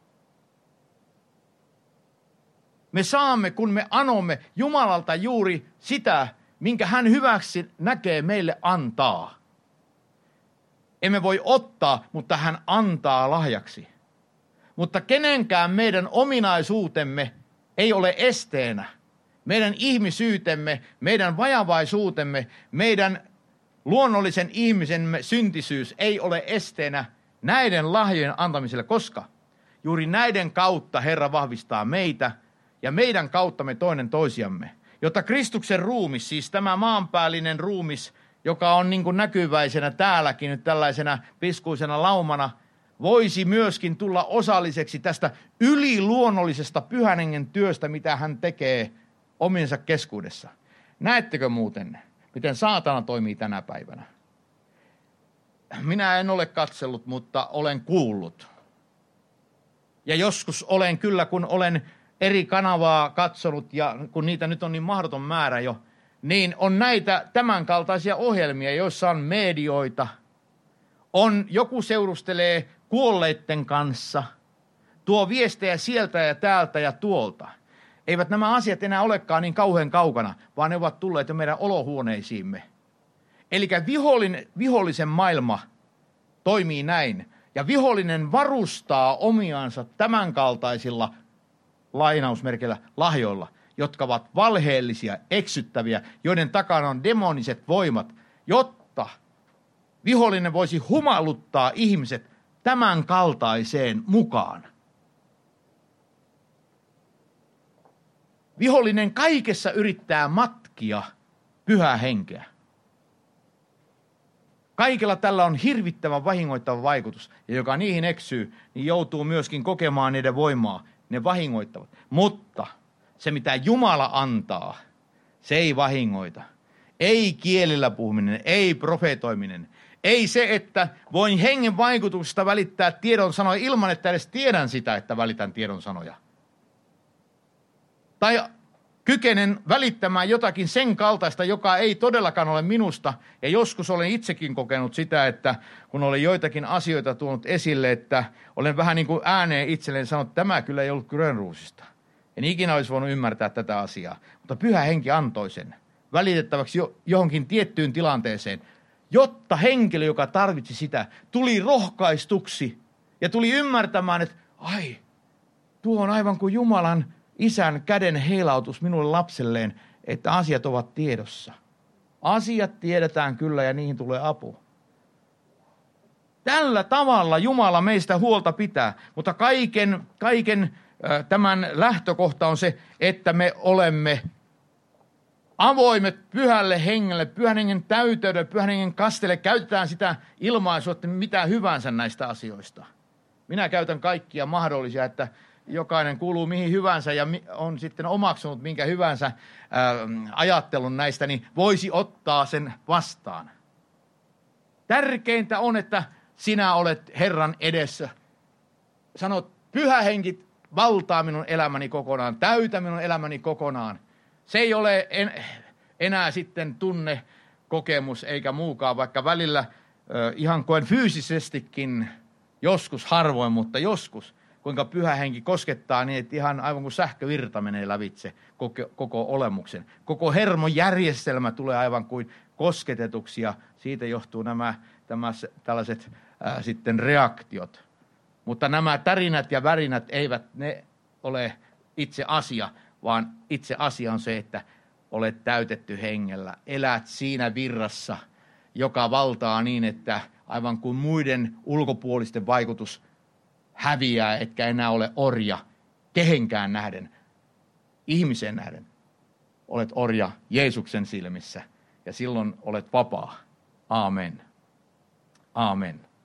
Me saamme, kun me anomme Jumalalta juuri sitä, minkä hän hyväksi näkee meille antaa. Emme voi ottaa, mutta hän antaa lahjaksi. Mutta kenenkään meidän ominaisuutemme ei ole esteenä. Meidän ihmisyytemme, meidän vajavaisuutemme, meidän luonnollisen ihmisemme syntisyys ei ole esteenä näiden lahjojen antamiselle, koska juuri näiden kautta Herra vahvistaa meitä ja meidän kauttamme toinen toisiamme. Jotta Kristuksen ruumis, siis tämä maanpäällinen ruumis, joka on niin kuin näkyväisenä täälläkin nyt tällaisena piskuisena laumana, voisi myöskin tulla osalliseksi tästä yliluonnollisesta Pyhän Hengen työstä, mitä hän tekee omiensa keskuudessa. Näettekö muuten, miten saatana toimii tänä päivänä? Minä en ole katsellut, mutta olen kuullut. Ja joskus olen kyllä, kun olen eri kanavaa katsonut, ja kun niitä nyt on niin mahdoton määrä jo, niin on näitä tämänkaltaisia ohjelmia, joissa on medioita. On, joku seurustelee kuolleitten kanssa, tuo viestejä sieltä ja täältä ja tuolta. Eivät nämä asiat enää olekaan niin kauhean kaukana, vaan ne ovat tulleet jo meidän olohuoneisiimme. Eli vihollinen, vihollisen maailma toimii näin, ja vihollinen varustaa omiansa tämänkaltaisilla lainausmerkeillä lahjoilla, jotka ovat valheellisia, eksyttäviä, joiden takana on demoniset voimat, jotta vihollinen voisi humaluttaa ihmiset tämän kaltaiseen mukaan. Vihollinen kaikessa yrittää matkia Pyhää Henkeä. Kaikella tällä on hirvittävän vahingoittava vaikutus, ja joka niihin eksyy, niin joutuu myöskin kokemaan niiden voimaa. Ne vahingoittavat. Mutta se, mitä Jumala antaa, se ei vahingoita. Ei kielellä puhuminen, ei profetoiminen. Ei se, että voin hengen vaikutuksesta välittää tiedon sanoja ilman, että edes tiedän sitä, että välitän tiedon sanoja. Tai kykenen välittämään jotakin sen kaltaista, joka ei todellakaan ole minusta. Ja joskus olen itsekin kokenut sitä, että kun olen joitakin asioita tuonut esille, että olen vähän niin kuin ääneen itselleen sanonut, että tämä kyllä ei ollut Grönruusista. En ikinä olisi voinut ymmärtää tätä asiaa. Mutta Pyhä Henki antoi sen välitettäväksi johonkin tiettyyn tilanteeseen, jotta henkilö, joka tarvitsi sitä, tuli rohkaistuksi ja tuli ymmärtämään, että ai, tuo on aivan kuin Jumalan Isän käden heilautus minulle lapselleen, että asiat ovat tiedossa. Asiat tiedetään kyllä ja niihin tulee apu. Tällä tavalla Jumala meistä huolta pitää, mutta kaiken, kaiken tämän lähtökohta on se, että me olemme avoimet Pyhälle Hengelle, Pyhän Hengen täyteydelle, Pyhän Hengen kasteelle. Käytetään sitä ilmaisua, että mitä hyvänsä näistä asioista. Minä käytän kaikkia mahdollisia, että jokainen kuuluu mihin hyvänsä ja on sitten omaksunut minkä hyvänsä ää, ajattelun näistä, niin voisi ottaa sen vastaan. Tärkeintä on, että sinä olet Herran edessä. Sanot, Pyhä Henki valtaa minun elämäni kokonaan, täytä minun elämäni kokonaan. Se ei ole en, enää sitten tunne, kokemus eikä muukaan, vaikka välillä äh, ihan koen fyysisestikin, joskus harvoin, mutta joskus, kuinka Pyhä Henki koskettaa niin, että ihan aivan kuin sähkövirta menee lävitse koko, koko olemuksen. Koko hermojärjestelmä tulee aivan kuin kosketetuksi ja siitä johtuu nämä tämmös, tällaiset äh, sitten reaktiot. Mutta nämä tärinät ja värinät eivät ne ole itse asia, vaan itse asia on se, että olet täytetty hengellä. Elät siinä virrassa, joka valtaa niin, että aivan kuin muiden ulkopuolisten vaikutus häviää, etkä enää ole orja kehenkään nähden, ihmisen nähden. Olet orja Jeesuksen silmissä ja silloin olet vapaa. Aamen. Aamen.